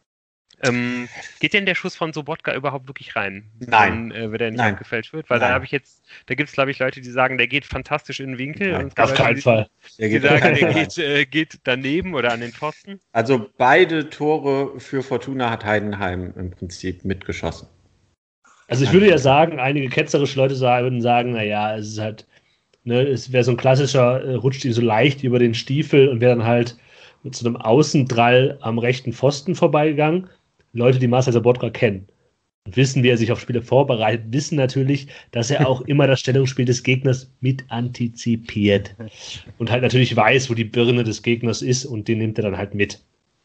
Geht denn der Schuss von Sobotka überhaupt wirklich rein? Nein. Wenn der nicht abgefälscht wird? Weil da gibt es, glaube ich, Leute, die sagen, der geht fantastisch in den Winkel. Nein, auf keinen Fall. Die sagen, der geht daneben oder an den Pfosten. Also beide Tore für Fortuna hat Heidenheim im Prinzip mitgeschossen. Also ich würde ja sagen, einige ketzerische Leute würden sagen, naja, es ist halt, ne, es wäre so ein klassischer, rutscht ihn so leicht über den Stiefel und wäre dann halt mit so einem Außendrall am rechten Pfosten vorbeigegangen. Leute, die Marcel Sobotka kennen und wissen, wie er sich auf Spiele vorbereitet, wissen natürlich, dass er auch immer das Stellungsspiel des Gegners mit antizipiert und halt natürlich weiß, wo die Birne des Gegners ist und den nimmt er dann halt mit.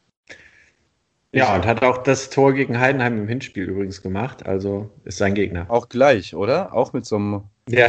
Ja, und hat auch das Tor gegen Heidenheim im Hinspiel übrigens gemacht, also ist sein Gegner. Auch gleich, oder? Auch mit so einem... Ja.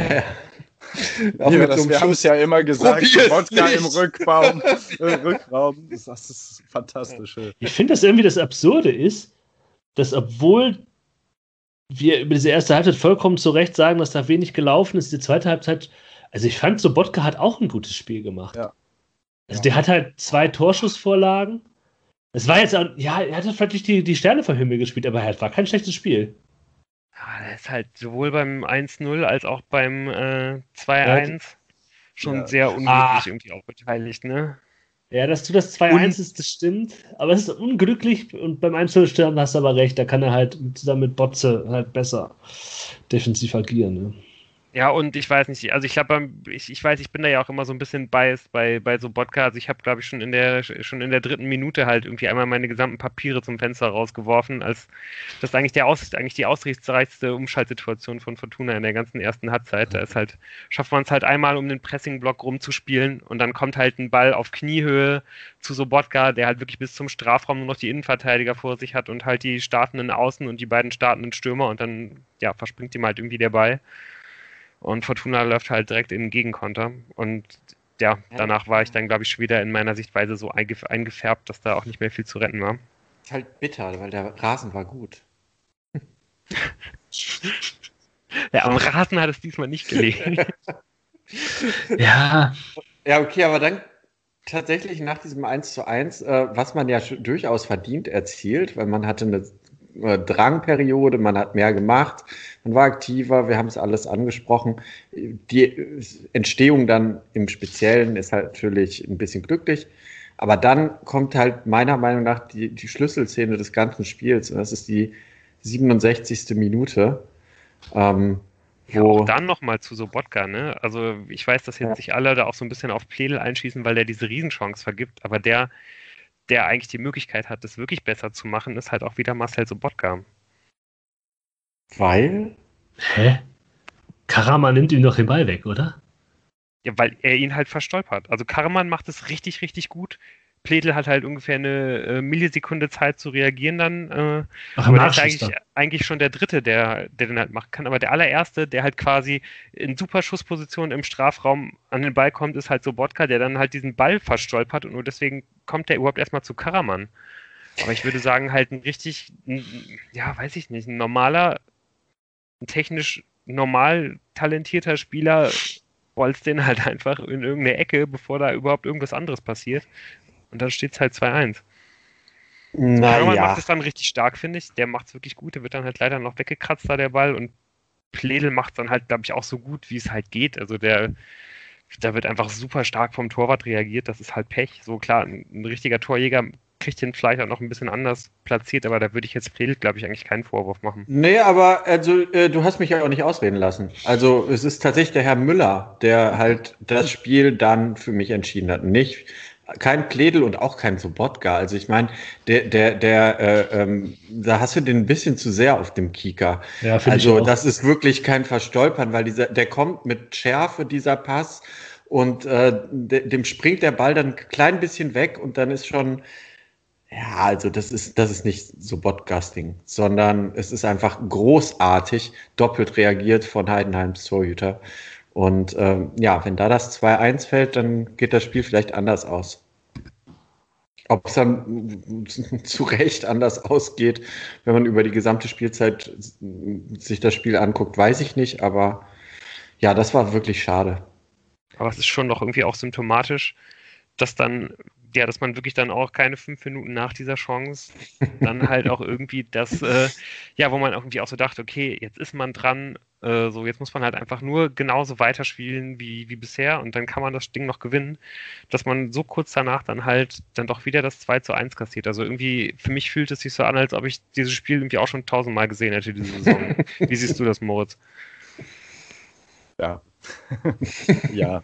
Wir haben es ja immer gesagt, Sobotka im Rückraum. Das ist fantastisch. Ich finde, dass irgendwie das Absurde ist, dass obwohl wir über diese erste Halbzeit vollkommen zu Recht sagen, dass da wenig gelaufen ist, die zweite Halbzeit, also ich fand, Sobotka hat auch ein gutes Spiel gemacht. Ja. Also der hat halt 2 Torschussvorlagen. Es war jetzt, er hat vielleicht nicht die Sterne vom Himmel gespielt, aber es war kein schlechtes Spiel. Ja, der ist halt sowohl beim 1-0 als auch beim 2-1 schon sehr unglücklich irgendwie auch beteiligt, ne? Ja, dass du das 2-1 ist, das stimmt. Aber es ist unglücklich und beim 1-0 hast du aber recht, da kann er halt zusammen mit Botze halt besser defensiv agieren, ne? Ja, und ich weiß nicht, also ich glaube, ich bin da ja auch immer so ein bisschen biased bei Sobotka. Also ich habe, glaube ich, schon in der 3. Minute halt irgendwie einmal meine gesamten Papiere zum Fenster rausgeworfen, als das eigentlich die aussichtsreichste Umschaltsituation von Fortuna in der ganzen ersten Halbzeit. Da schafft man es halt einmal, um den Pressingblock rumzuspielen und dann kommt halt ein Ball auf Kniehöhe zu Sobotka, der halt wirklich bis zum Strafraum nur noch die Innenverteidiger vor sich hat und halt die startenden Außen und die beiden startenden Stürmer und dann, verspringt ihm halt irgendwie der Ball. Und Fortuna läuft halt direkt in den Gegenkonter. Und danach war ich dann, glaube ich, schon wieder in meiner Sichtweise so eingefärbt, dass da auch nicht mehr viel zu retten war. Ist halt bitter, weil der Rasen war gut. Ja, am Rasen hat es diesmal nicht gelegen. Ja. Ja, okay, aber dann tatsächlich nach diesem 1:1, was man ja durchaus verdient erzielt, weil man hatte eine Drangperiode, man hat mehr gemacht, man war aktiver, wir haben es alles angesprochen. Die Entstehung dann im Speziellen ist halt natürlich ein bisschen glücklich, aber dann kommt halt meiner Meinung nach die Schlüsselszene des ganzen Spiels und das ist die 67. Minute. Auch dann nochmal zu Sobotka, ne? Also ich weiß, dass jetzt sich alle da auch so ein bisschen auf Pledl einschießen, weil der diese Riesenchance vergibt, aber der eigentlich die Möglichkeit hat, das wirklich besser zu machen, ist halt auch wieder Marcel Sobotka. Weil? Hä? Karaman nimmt ihm doch den Ball weg, oder? Ja, weil er ihn halt verstolpert. Also Karaman macht es richtig, richtig gut. Pledl hat halt ungefähr eine Millisekunde Zeit zu reagieren dann. Aber der ist eigentlich schon der Dritte, der den halt machen kann. Aber der allererste, der halt quasi in super Schussposition im Strafraum an den Ball kommt, ist halt Sobotka, der dann halt diesen Ball verstolpert und nur deswegen kommt der überhaupt erstmal zu Karaman. Aber ich würde sagen, halt ein normaler, ein technisch normal talentierter Spieler bolzt den halt einfach in irgendeine Ecke, bevor da überhaupt irgendwas anderes passiert. Und dann steht es halt 2-1. Karaman macht es dann richtig stark, finde ich. Der macht es wirklich gut. Der wird dann halt leider noch weggekratzt, da der Ball. Und Pledl macht es dann halt, glaube ich, auch so gut, wie es halt geht. Also da wird einfach super stark vom Torwart reagiert. Das ist halt Pech. So klar, ein richtiger Torjäger kriegt den vielleicht auch noch ein bisschen anders platziert, aber da würde ich jetzt Pledl, glaube ich, eigentlich keinen Vorwurf machen. Nee, aber also du hast mich ja auch nicht ausreden lassen. Also es ist tatsächlich der Herr Müller, der halt das Spiel dann für mich entschieden hat. Nicht kein Pledel und auch kein Sobotka. Also ich meine, da hast du den ein bisschen zu sehr auf dem Kieker. Ja, finde ich Also auch. das ist wirklich kein Verstolpern, weil der kommt mit Schärfe, dieser Pass, und dem springt der Ball dann ein klein bisschen weg und dann ist schon, ja, also das ist nicht Sobotkas-Ding, sondern es ist einfach großartig doppelt reagiert von Heidenheims Torhüter. Und ja, wenn da das 2-1 fällt, dann geht das Spiel vielleicht anders aus. Ob es dann zu Recht anders ausgeht, wenn man über die gesamte Spielzeit sich das Spiel anguckt, weiß ich nicht. Aber ja, das war wirklich schade. Aber es ist schon doch irgendwie auch symptomatisch, dass man wirklich dann auch keine 5 Minuten nach dieser Chance dann halt auch irgendwie das, wo man irgendwie auch so dachte, okay, jetzt ist man dran, jetzt muss man halt einfach nur genauso weiterspielen wie bisher und dann kann man das Ding noch gewinnen, dass man so kurz danach dann halt dann doch wieder das 2-1 kassiert. Also irgendwie, für mich fühlt es sich so an, als ob ich dieses Spiel irgendwie auch schon 1000-mal gesehen hätte diese Saison. Wie siehst du das, Moritz? Ja. Ja.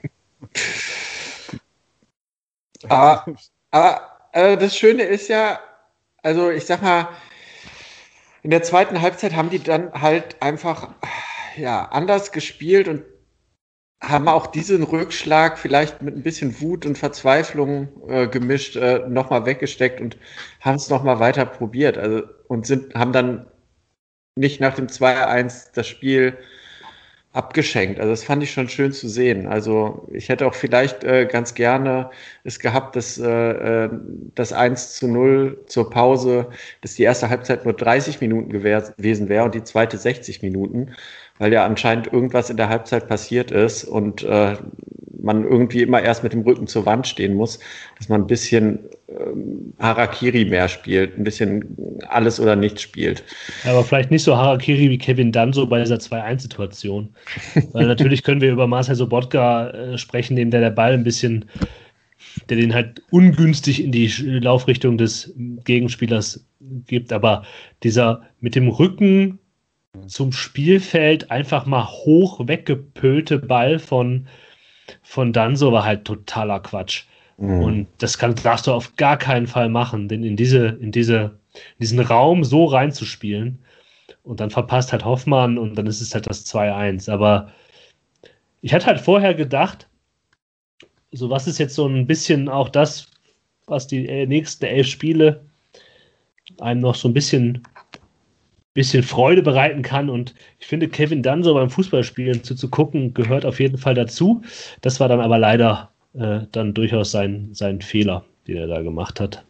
Aber das Schöne ist ja, also ich sag mal, in der zweiten Halbzeit haben die dann halt einfach anders gespielt und haben auch diesen Rückschlag vielleicht mit ein bisschen Wut und Verzweiflung gemischt nochmal weggesteckt und haben es nochmal weiter probiert. Also haben dann nicht nach dem 2-1 das Spiel abgeschenkt. Also das fand ich schon schön zu sehen. Also ich hätte auch vielleicht ganz gerne es gehabt, dass das 1-0 zur Pause, dass die erste Halbzeit nur 30 Minuten gewesen wäre und die zweite 60 Minuten, weil ja anscheinend irgendwas in der Halbzeit passiert ist und man irgendwie immer erst mit dem Rücken zur Wand stehen muss, dass man ein bisschen Harakiri mehr spielt, ein bisschen alles oder nichts spielt. Aber vielleicht nicht so Harakiri wie Kevin Danso bei dieser 2-1-Situation. Weil natürlich können wir über Marcel Sobotka sprechen, dem der Ball ein bisschen, der den halt ungünstig in die Laufrichtung des Gegenspielers gibt. Aber dieser mit dem Rücken zum Spielfeld einfach mal hoch weggepölte Ball von Danso war halt totaler Quatsch. Und das darfst du auf gar keinen Fall machen, denn in diesen Raum so reinzuspielen und dann verpasst halt Hoffmann und dann ist es halt das 2-1. Aber ich hatte halt vorher gedacht, so was ist jetzt so ein bisschen auch das, was die nächsten 11 Spiele einem noch so ein bisschen Freude bereiten kann. Und ich finde, Kevin Danso beim Fußballspielen zuzugucken, gehört auf jeden Fall dazu. Das war dann aber leider dann durchaus sein Fehler, den er da gemacht hat.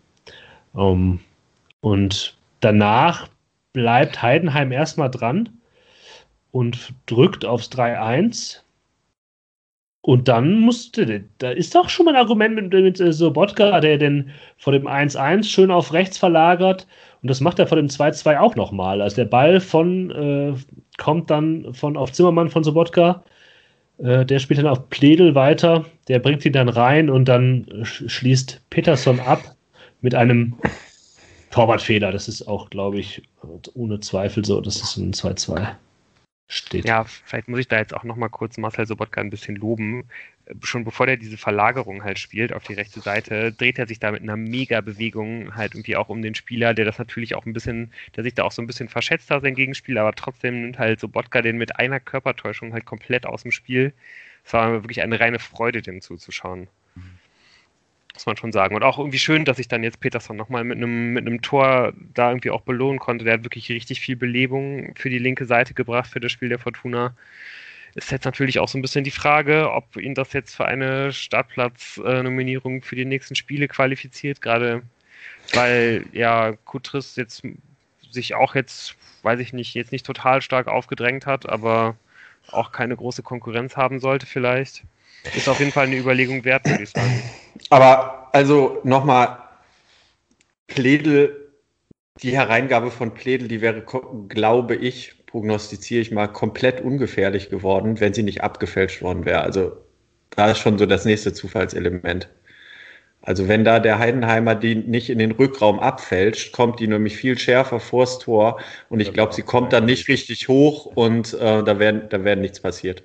Und danach bleibt Heidenheim erstmal dran und drückt aufs 3-1. Und dann da ist doch schon mal ein Argument mit Sobotka, der den vor dem 1-1 schön auf rechts verlagert. Und das macht er vor dem 2-2 auch nochmal. Also der Ball kommt dann auf Zimmermann von Sobotka. Der spielt dann auf Pledel weiter. Der bringt ihn dann rein und dann schließt Peterson ab mit einem Torwartfehler. Das ist auch, glaube ich, ohne Zweifel so, dass es ein 2-2 steht. Ja, vielleicht muss ich da jetzt auch nochmal kurz Marcel Sobotka ein bisschen loben. Schon bevor der diese Verlagerung halt spielt auf die rechte Seite, dreht er sich da mit einer Mega-Bewegung halt irgendwie auch um den Spieler, der sich da auch so ein bisschen verschätzt hat, sein Gegenspieler, aber trotzdem nimmt halt Sobotka den mit einer Körpertäuschung halt komplett aus dem Spiel. Es war wirklich eine reine Freude, dem zuzuschauen. Muss man schon sagen. Und auch irgendwie schön, dass ich dann jetzt Peterson nochmal mit einem Tor da irgendwie auch belohnen konnte. Der hat wirklich richtig viel Belebung für die linke Seite gebracht für das Spiel der Fortuna. Ist jetzt natürlich auch so ein bisschen die Frage, ob ihn das jetzt für eine Startplatz-Nominierung für die nächsten Spiele qualifiziert, gerade weil ja Kutris jetzt sich auch jetzt, weiß ich nicht, jetzt nicht total stark aufgedrängt hat, aber auch keine große Konkurrenz haben sollte vielleicht. Ist auf jeden Fall eine Überlegung wert, würde ich sagen. Aber also nochmal, Pledel, die Hereingabe von Pledel, die wäre, glaube ich, prognostiziere ich mal, komplett ungefährlich geworden, wenn sie nicht abgefälscht worden wäre. Also da ist schon so das nächste Zufallselement. Also wenn da der Heidenheimer die nicht in den Rückraum abfälscht, kommt die nämlich viel schärfer vors Tor und ich glaube, sie kommt dann nicht richtig hoch und da wäre nichts passiert.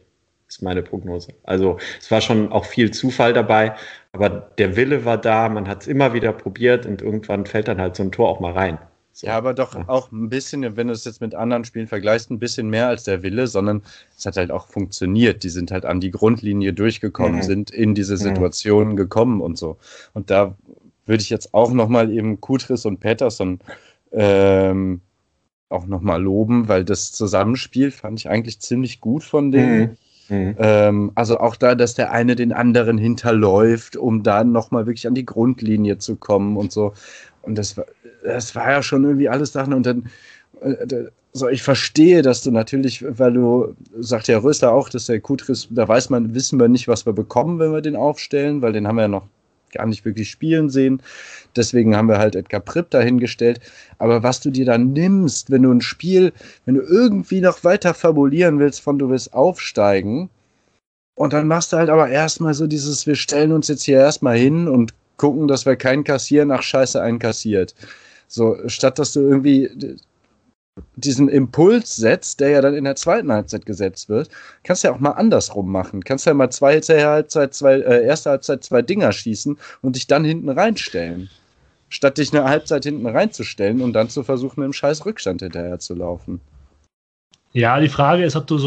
ist meine Prognose. Also es war schon auch viel Zufall dabei, aber der Wille war da, man hat es immer wieder probiert und irgendwann fällt dann halt so ein Tor auch mal rein. So. Ja, aber doch auch ein bisschen, wenn du es jetzt mit anderen Spielen vergleichst, ein bisschen mehr als der Wille, sondern es hat halt auch funktioniert. Die sind halt an die Grundlinie durchgekommen, sind in diese Situation gekommen und so. Und da würde ich jetzt auch nochmal eben Kutris und Pettersson auch nochmal loben, weil das Zusammenspiel fand ich eigentlich ziemlich gut von denen. Also auch da, dass der eine den anderen hinterläuft, um dann nochmal wirklich an die Grundlinie zu kommen und so. Und das war ja schon irgendwie alles Sachen. Und dann, so, ich verstehe, dass du natürlich, weil du, sagt ja Rösler auch, dass der Kutris, da wissen wir nicht, was wir bekommen, wenn wir den aufstellen, weil den haben wir ja noch gar nicht wirklich spielen sehen. Deswegen haben wir halt Edgar Pripp dahingestellt. Aber was du dir dann nimmst, wenn du ein Spiel, wenn du irgendwie noch weiter fabulieren willst, von du willst aufsteigen, und dann machst du halt aber erstmal so dieses, wir stellen uns jetzt hier erstmal hin und gucken, dass wir keinen kassieren, ach scheiße, einen kassiert. So, statt dass du irgendwie diesen Impuls setzt, der ja dann in der zweiten Halbzeit gesetzt wird, kannst du ja auch mal andersrum machen. Kannst ja mal erste Halbzeit 2 Dinger schießen und dich dann hinten reinstellen. Statt dich eine Halbzeit hinten reinzustellen und dann zu versuchen, mit einem scheiß Rückstand hinterher zu laufen. Ja, die Frage ist, ob du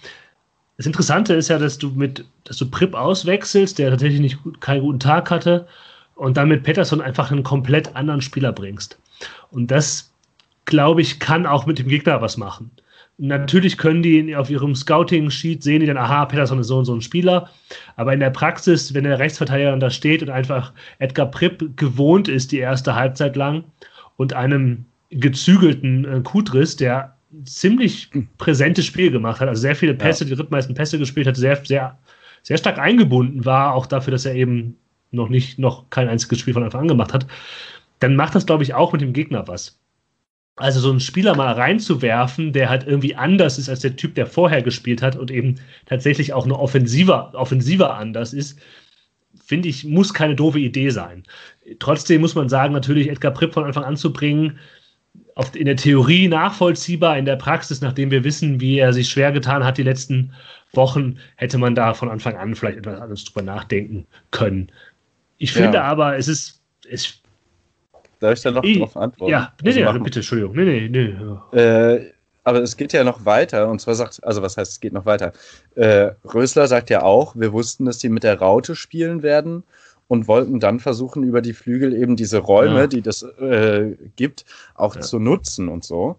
das Interessante ist ja, dass du Pripp auswechselst, der tatsächlich keinen guten Tag hatte, und dann mit Pettersson einfach einen komplett anderen Spieler bringst. Und das, glaube ich, kann auch mit dem Gegner was machen. Natürlich können die auf ihrem Scouting-Sheet sehen, die dann, aha, Pettersson ist so und so ein Spieler. Aber in der Praxis, wenn der Rechtsverteidiger dann da steht und einfach Edgar Pripp gewohnt ist, die erste Halbzeit lang, und einem gezügelten Kutris, der ziemlich präsentes Spiel gemacht hat, also sehr viele Pässe, die drittmeisten Pässe gespielt hat, sehr, sehr, sehr stark eingebunden war, auch dafür, dass er eben noch kein einziges Spiel von Anfang an gemacht hat, dann macht das, glaube ich, auch mit dem Gegner was. Also so einen Spieler mal reinzuwerfen, der halt irgendwie anders ist als der Typ, der vorher gespielt hat und eben tatsächlich auch eine offensiver anders ist, finde ich, muss keine doofe Idee sein. Trotzdem muss man sagen, natürlich Edgar Pripp von Anfang an zu bringen, in der Theorie nachvollziehbar, in der Praxis, nachdem wir wissen, wie er sich schwer getan hat die letzten Wochen, hätte man da von Anfang an vielleicht etwas anderes drüber nachdenken können. Ich finde aber, es ist. Darf ich da noch drauf antworten? Ja, bitte, Entschuldigung. Nee. Aber es geht ja noch weiter, und zwar was heißt, es geht noch weiter? Rösler sagt ja auch, wir wussten, dass die mit der Raute spielen werden und wollten dann versuchen, über die Flügel eben diese Räume, die das gibt, auch zu nutzen und so.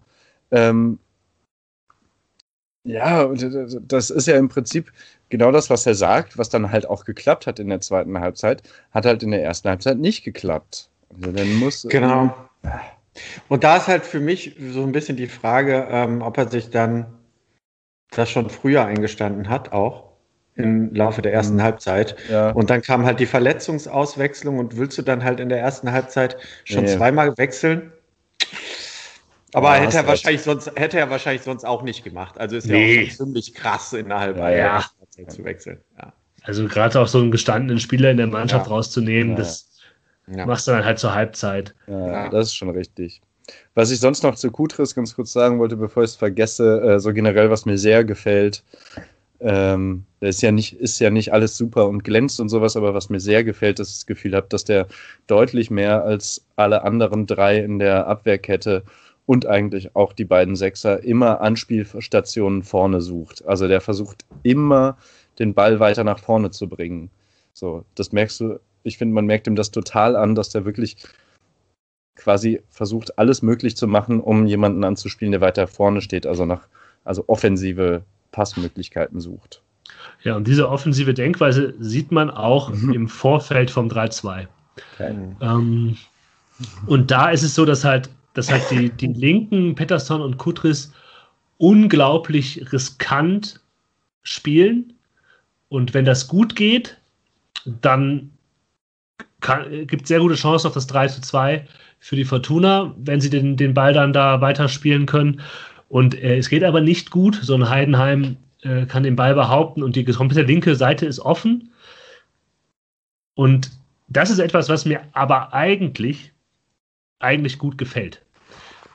Das ist ja im Prinzip genau das, was er sagt, was dann halt auch geklappt hat in der zweiten Halbzeit, hat halt in der ersten Halbzeit nicht geklappt. Also dann genau. Und da ist halt für mich so ein bisschen die Frage, ob er sich dann das schon früher eingestanden hat, auch im Laufe der ersten Halbzeit. Ja. Und dann kam halt die Verletzungsauswechslung, und willst du dann halt in der ersten Halbzeit schon zweimal wechseln? Aber hätte er wahrscheinlich sonst auch nicht gemacht. Also ist ja auch schon ziemlich krass, innerhalb einer Halbzeit zu wechseln. Ja. Also gerade auch so einen gestandenen Spieler in der Mannschaft rauszunehmen, das machst du dann halt zur Halbzeit. Ja, das ist schon richtig. Was ich sonst noch zu Kutris ganz kurz sagen wollte, bevor ich es vergesse, so generell, was mir sehr gefällt, ist ja nicht alles super und glänzt und sowas, aber was mir sehr gefällt, dass ich das Gefühl habe, dass der deutlich mehr als alle anderen 3 in der Abwehrkette und eigentlich auch die beiden Sechser immer Anspielstationen vorne sucht. Also der versucht immer, den Ball weiter nach vorne zu bringen. So, das merkst du. Ich finde, man merkt ihm das total an, dass der wirklich quasi versucht, alles möglich zu machen, um jemanden anzuspielen, der weiter vorne steht, also offensive Passmöglichkeiten sucht. Ja, und diese offensive Denkweise sieht man auch im Vorfeld vom 3-2. Okay. Und da ist es so, dass halt die linken Pettersson und Kutris unglaublich riskant spielen. Und wenn das gut geht, dann gibt es sehr gute Chancen auf das 3-2 für die Fortuna, wenn sie den Ball dann da weiterspielen können. Und es geht aber nicht gut. So ein Heidenheim kann den Ball behaupten und die komplette linke Seite ist offen. Und das ist etwas, was mir aber eigentlich gut gefällt.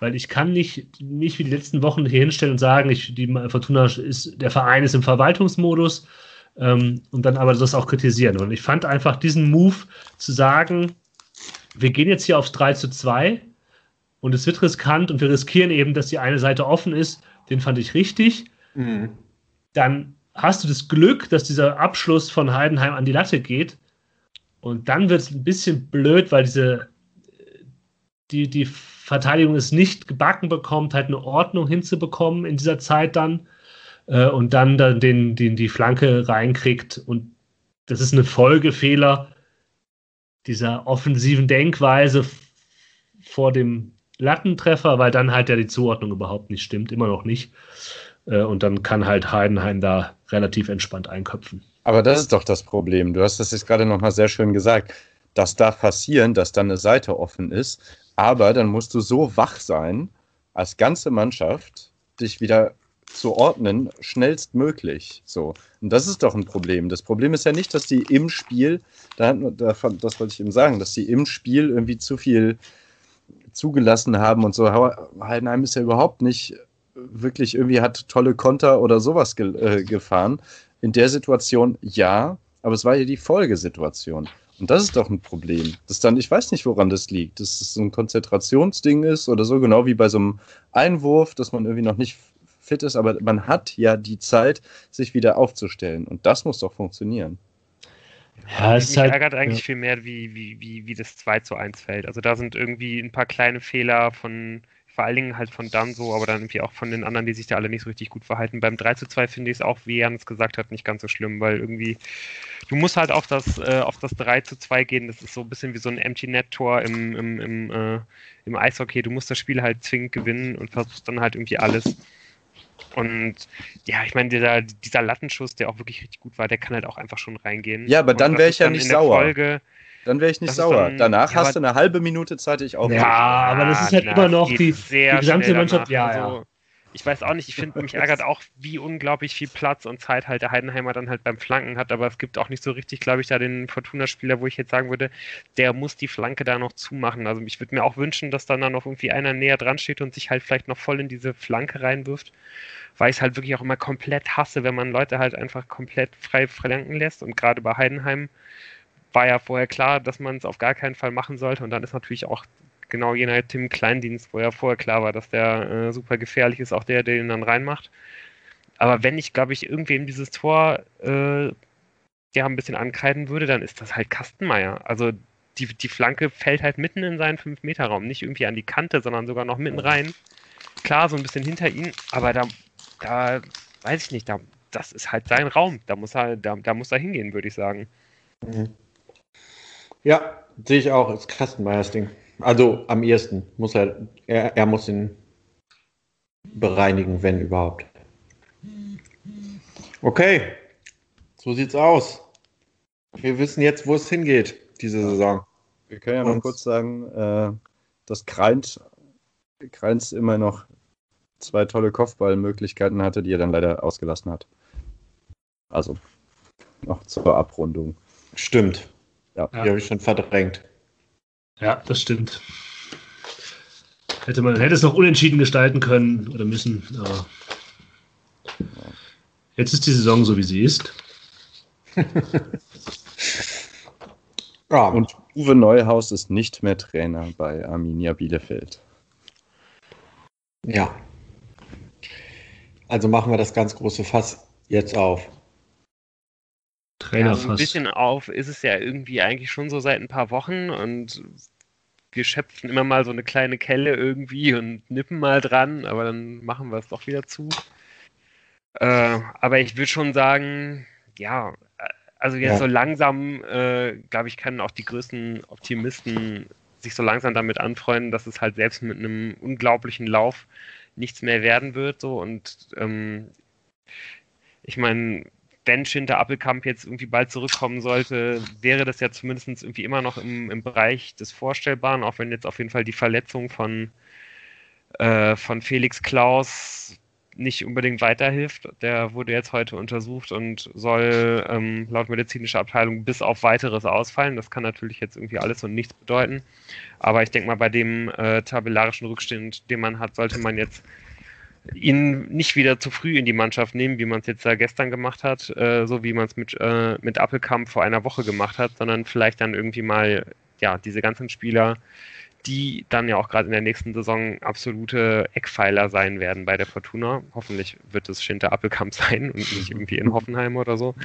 Weil ich kann nicht wie die letzten Wochen hier hinstellen und sagen, der Verein ist im Verwaltungsmodus und dann aber das auch kritisieren. Und ich fand einfach diesen Move zu sagen, wir gehen jetzt hier aufs 3:2 und es wird riskant und wir riskieren eben, dass die eine Seite offen ist, den fand ich richtig. Mhm. Dann hast du das Glück, dass dieser Abschluss von Heidenheim an die Latte geht und dann wird es ein bisschen blöd, weil die Verteidigung es nicht gebacken bekommt, halt eine Ordnung hinzubekommen in dieser Zeit dann und dann die Flanke reinkriegt und das ist eine Folgefehler dieser offensiven Denkweise vor dem Lattentreffer, weil dann halt ja die Zuordnung überhaupt nicht stimmt, immer noch nicht. Und dann kann halt Heidenheim da relativ entspannt einköpfen. Aber das ist doch das Problem. Du hast das jetzt gerade nochmal sehr schön gesagt. Das darf passieren, dass dann eine Seite offen ist, aber dann musst du so wach sein, als ganze Mannschaft, dich wieder zu ordnen, schnellstmöglich. So. Und das ist doch ein Problem. Das Problem ist ja nicht, dass die im Spiel, das wollte ich eben sagen, dass die im Spiel irgendwie zu viel zugelassen haben und so. Heidenheim ist ja überhaupt nicht wirklich irgendwie, hat tolle Konter oder sowas gefahren. In der Situation ja, aber es war ja die Folgesituation. Und das ist doch ein Problem. Ich weiß nicht, woran das liegt. Dass es so ein Konzentrationsding ist oder so, genau wie bei so einem Einwurf, dass man irgendwie noch nicht fit ist, aber man hat ja die Zeit, sich wieder aufzustellen. Und das muss doch funktionieren. Ja, es ärgert eigentlich viel mehr, wie das 2:1 fällt. Also da sind irgendwie ein paar kleine Fehler vor allen Dingen halt von Danso, aber dann irgendwie auch von den anderen, die sich da alle nicht so richtig gut verhalten. Beim 3:2 finde ich es auch, wie Jan es gesagt hat, nicht ganz so schlimm, weil irgendwie, du musst halt auf das 3:2 gehen, das ist so ein bisschen wie so ein Empty-Net-Tor im Eishockey. Du musst das Spiel halt zwingend gewinnen und versuchst dann halt irgendwie alles. Und ja, ich meine, dieser Lattenschuss, der auch wirklich richtig gut war, der kann halt auch einfach schon reingehen. Ja, aber dann wäre ich ja nicht sauer. Dann wäre ich nicht sauer. Danach hast du eine halbe Minute Zeit, dich aufzustellen. Ja, aber das ist halt immer noch die gesamte Mannschaft. Ja, also, ich weiß auch nicht, ich finde, mich ärgert auch, wie unglaublich viel Platz und Zeit halt der Heidenheimer dann halt beim Flanken hat, aber es gibt auch nicht so richtig, glaube ich, da den Fortuna-Spieler, wo ich jetzt sagen würde, der muss die Flanke da noch zumachen. Also ich würde mir auch wünschen, dass dann da noch irgendwie einer näher dran steht und sich halt vielleicht noch voll in diese Flanke reinwirft, weil ich es halt wirklich auch immer komplett hasse, wenn man Leute halt einfach komplett frei flanken lässt und gerade bei Heidenheim war ja vorher klar, dass man es auf gar keinen Fall machen sollte und dann ist natürlich auch genau jener Tim Kleindienst, wo ja vorher klar war, dass der super gefährlich ist, auch der den dann reinmacht. Aber wenn ich, glaube ich, irgendwem dieses Tor ein bisschen ankreiden würde, dann ist das halt Kastenmeier. Also die Flanke fällt halt mitten in seinen 5-Meter-Raum, nicht irgendwie an die Kante, sondern sogar noch mitten rein. Klar, so ein bisschen hinter ihn, aber da weiß ich nicht, das ist halt sein Raum. Da muss er hingehen, würde ich sagen. Ja, sehe ich auch, ist Kastenmeiers Ding. Also am ehesten muss er muss ihn bereinigen, wenn überhaupt. Okay, so sieht's aus. Wir wissen jetzt, wo es hingeht, diese Saison. Wir können ja mal kurz sagen, dass Kreins immer noch 2 tolle Kopfballmöglichkeiten hatte, die er dann leider ausgelassen hat. Also noch zur Abrundung. Stimmt. Ja. Die habe ich schon verdrängt. Ja, das stimmt. Hätte es noch unentschieden gestalten können oder müssen, aber jetzt ist die Saison so, wie sie ist. Ja. Und Uwe Neuhaus ist nicht mehr Trainer bei Arminia Bielefeld. Ja. Also machen wir das ganz große Fass jetzt auf. Ja, so ein bisschen auf ist es ja irgendwie eigentlich schon so seit ein paar Wochen und wir schöpfen immer mal so eine kleine Kelle irgendwie und nippen mal dran, aber dann machen wir es doch wieder zu. Aber ich würde schon sagen, ja, also jetzt so langsam, glaube ich, können auch die größten Optimisten sich so langsam damit anfreunden, dass es halt selbst mit einem unglaublichen Lauf nichts mehr werden wird. So und ich meine, wenn Schinter Appelkamp jetzt irgendwie bald zurückkommen sollte, wäre das ja zumindest irgendwie immer noch im Bereich des Vorstellbaren, auch wenn jetzt auf jeden Fall die Verletzung von Felix Klaus nicht unbedingt weiterhilft. Der wurde jetzt heute untersucht und soll laut medizinischer Abteilung bis auf Weiteres ausfallen. Das kann natürlich jetzt irgendwie alles und nichts bedeuten. Aber ich denke mal, bei dem tabellarischen Rückstand, den man hat, sollte man jetzt ihn nicht wieder zu früh in die Mannschaft nehmen, wie man es jetzt da gestern gemacht hat, so wie man es mit Appelkamp vor einer Woche gemacht hat, sondern vielleicht dann irgendwie mal diese ganzen Spieler, die dann ja auch gerade in der nächsten Saison absolute Eckpfeiler sein werden bei der Fortuna. Hoffentlich wird es Schinter Appelkamp sein und nicht irgendwie in Hoffenheim oder so.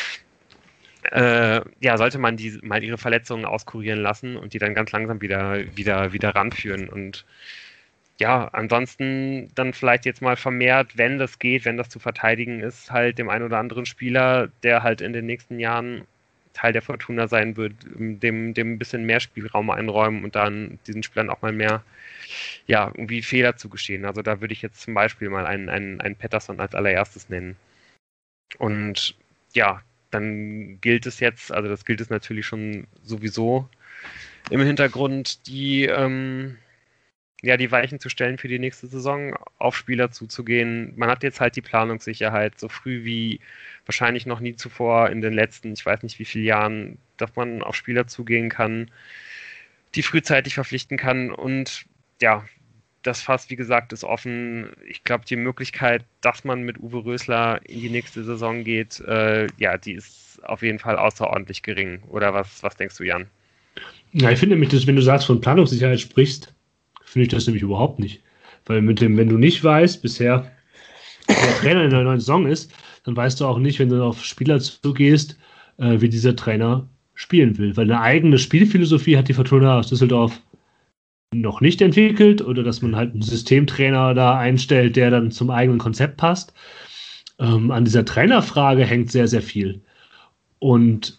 Sollte man die mal ihre Verletzungen auskurieren lassen und die dann ganz langsam wieder ranführen. Und ja, ansonsten dann vielleicht jetzt mal vermehrt, wenn das geht, wenn das zu verteidigen ist, halt dem einen oder anderen Spieler, der halt in den nächsten Jahren Teil der Fortuna sein wird, dem ein bisschen mehr Spielraum einräumen und dann diesen Spielern auch mal mehr irgendwie Fehler zugestehen. Also da würde ich jetzt zum Beispiel mal einen Pettersson als allererstes nennen. Und ja, dann gilt es jetzt, also das gilt es natürlich schon sowieso im Hintergrund, die Weichen zu stellen für die nächste Saison, auf Spieler zuzugehen. Man hat jetzt halt die Planungssicherheit so früh wie wahrscheinlich noch nie zuvor in den letzten, ich weiß nicht wie viele Jahren, dass man auf Spieler zugehen kann, die frühzeitig verpflichten kann und das Fass, wie gesagt, ist offen. Ich glaube, die Möglichkeit, dass man mit Uwe Rösler in die nächste Saison geht, die ist auf jeden Fall außerordentlich gering. Oder was denkst du, Jan? Ja, ich finde nämlich, wenn du sagst, von Planungssicherheit sprichst, finde ich das nämlich überhaupt nicht. Weil wenn du nicht weißt, bisher der Trainer in der neuen Saison ist, dann weißt du auch nicht, wenn du auf Spieler zugehst, wie dieser Trainer spielen will. Weil eine eigene Spielphilosophie hat die Fortuna aus Düsseldorf noch nicht entwickelt oder dass man halt einen Systemtrainer da einstellt, der dann zum eigenen Konzept passt. An dieser Trainerfrage hängt sehr, sehr viel. Und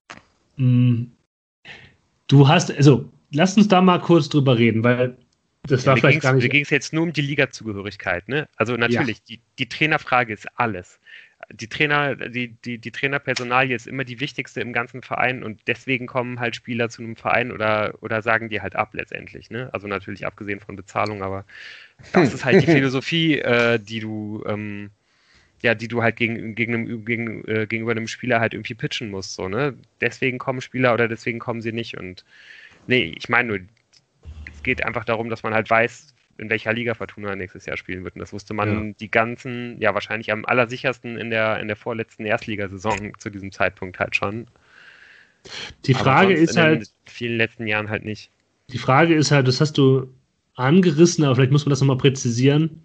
lass uns da mal kurz drüber reden, weil das war vielleicht gar nicht... Mir ging es jetzt nur um die Ligazugehörigkeit, ne? Also natürlich, die Trainerfrage ist alles. Die Trainerpersonalie ist immer die wichtigste im ganzen Verein und deswegen kommen halt Spieler zu einem Verein oder sagen die halt ab letztendlich, ne? Also natürlich abgesehen von Bezahlung, aber das ist halt die Philosophie, die du halt gegenüber einem Spieler halt irgendwie pitchen musst, so, ne? Deswegen kommen Spieler oder deswegen kommen sie nicht und nee, ich meine nur, es geht einfach darum, dass man halt weiß, in welcher Liga Fortuna nächstes Jahr spielen wird. Und das wusste man die ganzen, wahrscheinlich am allersichersten in der vorletzten Erstligasaison zu diesem Zeitpunkt halt schon. Die Frage ist halt... in den vielen letzten Jahren halt nicht. Die Frage ist halt, das hast du angerissen, aber vielleicht muss man das nochmal präzisieren.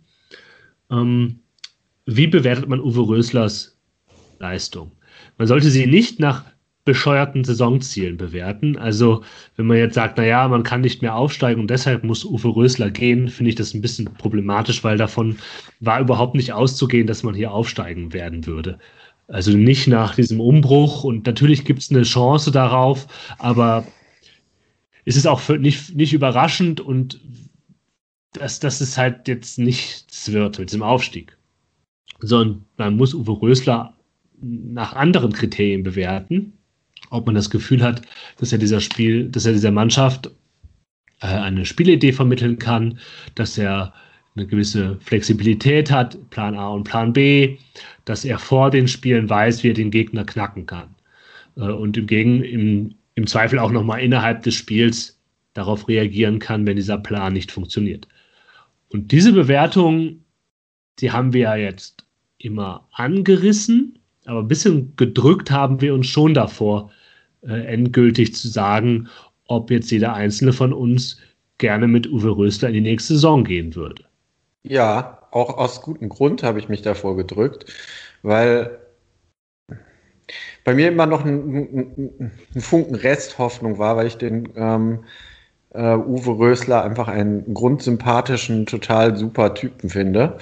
Wie bewertet man Uwe Röslers Leistung? Man sollte sie nicht nach bescheuerten Saisonzielen bewerten. Also wenn man jetzt sagt, man kann nicht mehr aufsteigen und deshalb muss Uwe Rösler gehen, finde ich das ein bisschen problematisch, weil davon war überhaupt nicht auszugehen, dass man hier aufsteigen werden würde. Also nicht nach diesem Umbruch und natürlich gibt es eine Chance darauf, aber es ist auch nicht überraschend und dass es halt jetzt nichts wird mit diesem Aufstieg. Sondern man muss Uwe Rösler nach anderen Kriterien bewerten, ob man das Gefühl hat, dass er dieser Mannschaft eine Spielidee vermitteln kann, dass er eine gewisse Flexibilität hat, Plan A und Plan B, dass er vor den Spielen weiß, wie er den Gegner knacken kann. Und im Zweifel auch nochmal innerhalb des Spiels darauf reagieren kann, wenn dieser Plan nicht funktioniert. Und diese Bewertung, die haben wir ja jetzt immer angerissen, aber ein bisschen gedrückt haben wir uns schon davor, endgültig zu sagen, ob jetzt jeder Einzelne von uns gerne mit Uwe Rösler in die nächste Saison gehen würde. Ja, auch aus gutem Grund habe ich mich davor gedrückt, weil bei mir immer noch ein Funken Resthoffnung war, weil ich den Uwe Rösler einfach einen grundsympathischen, total super Typen finde,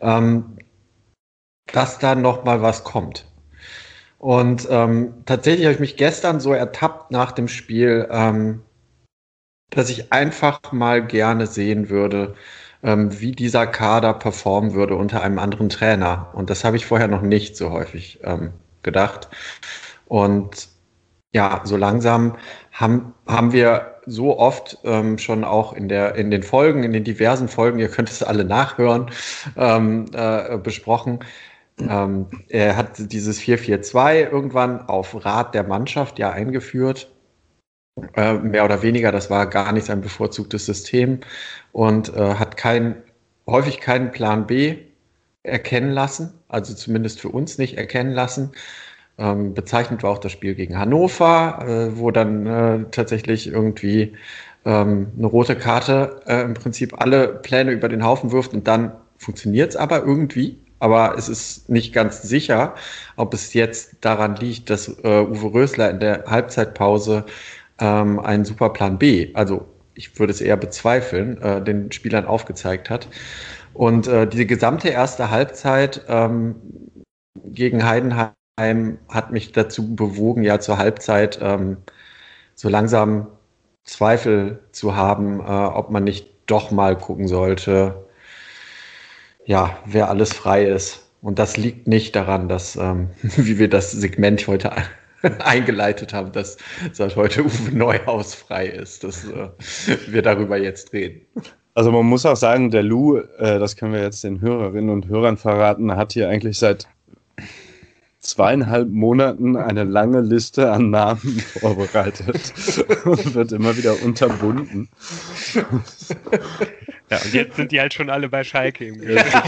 dass da noch mal was kommt. Und tatsächlich habe ich mich gestern so ertappt nach dem Spiel, dass ich einfach mal gerne sehen würde, wie dieser Kader performen würde unter einem anderen Trainer. Und das habe ich vorher noch nicht so häufig gedacht. Und ja, so langsam haben wir so oft schon auch in den Folgen, in den diversen Folgen, ihr könnt es alle nachhören, besprochen. Er hat dieses 4-4-2 irgendwann auf Rat der Mannschaft ja eingeführt. Mehr oder weniger, das war gar nicht sein bevorzugtes System und hat häufig keinen Plan B erkennen lassen, also zumindest für uns nicht erkennen lassen. Bezeichnend war auch das Spiel gegen Hannover, wo dann tatsächlich irgendwie eine rote Karte im Prinzip alle Pläne über den Haufen wirft und dann funktioniert es aber irgendwie. Aber es ist nicht ganz sicher, ob es jetzt daran liegt, dass Uwe Rösler in der Halbzeitpause einen super Plan B, also ich würde es eher bezweifeln, den Spielern aufgezeigt hat. Und diese gesamte erste Halbzeit gegen Heidenheim hat mich dazu bewogen, ja zur Halbzeit so langsam Zweifel zu haben, ob man nicht doch mal gucken sollte, ja, wer alles frei ist. Und das liegt nicht daran, dass, wie wir das Segment heute eingeleitet haben, dass seit heute Uwe Neuhaus frei ist, dass wir darüber jetzt reden. Also man muss auch sagen, der Lou, das können wir jetzt den Hörerinnen und Hörern verraten, hat hier eigentlich seit 2,5 Monaten eine lange Liste an Namen vorbereitet und wird immer wieder unterbunden. Ja, und jetzt sind die halt schon alle bei Schalke im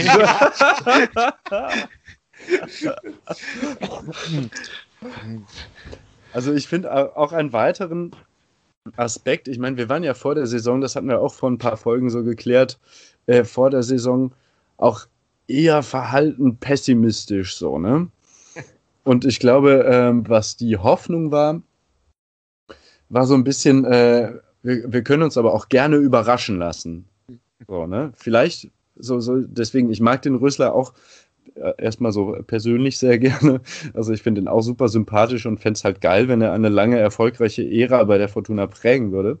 Also ich finde auch einen weiteren Aspekt, ich meine, wir waren ja vor der Saison, das hatten wir auch vor ein paar Folgen so geklärt, vor der Saison auch eher verhalten pessimistisch so, ne? Und ich glaube, was die Hoffnung war so ein bisschen, wir können uns aber auch gerne überraschen lassen. So, ne? Vielleicht, deswegen, ich mag den Rösler auch erstmal so persönlich sehr gerne. Also ich finde ihn auch super sympathisch und fände es halt geil, wenn er eine lange, erfolgreiche Ära bei der Fortuna prägen würde.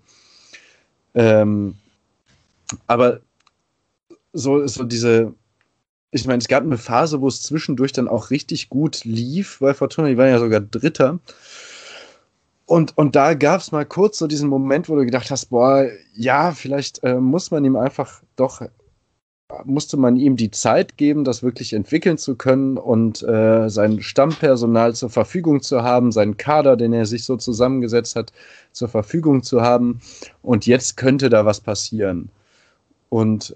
Aber so diese, ich meine, es gab eine Phase, wo es zwischendurch dann auch richtig gut lief bei Fortuna, die waren ja sogar Dritter. Und da gab es mal kurz so diesen Moment, wo du gedacht hast, boah, ja, vielleicht musste man ihm die Zeit geben, das wirklich entwickeln zu können und sein Stammpersonal zur Verfügung zu haben, seinen Kader, den er sich so zusammengesetzt hat, zur Verfügung zu haben. Und jetzt könnte da was passieren. Und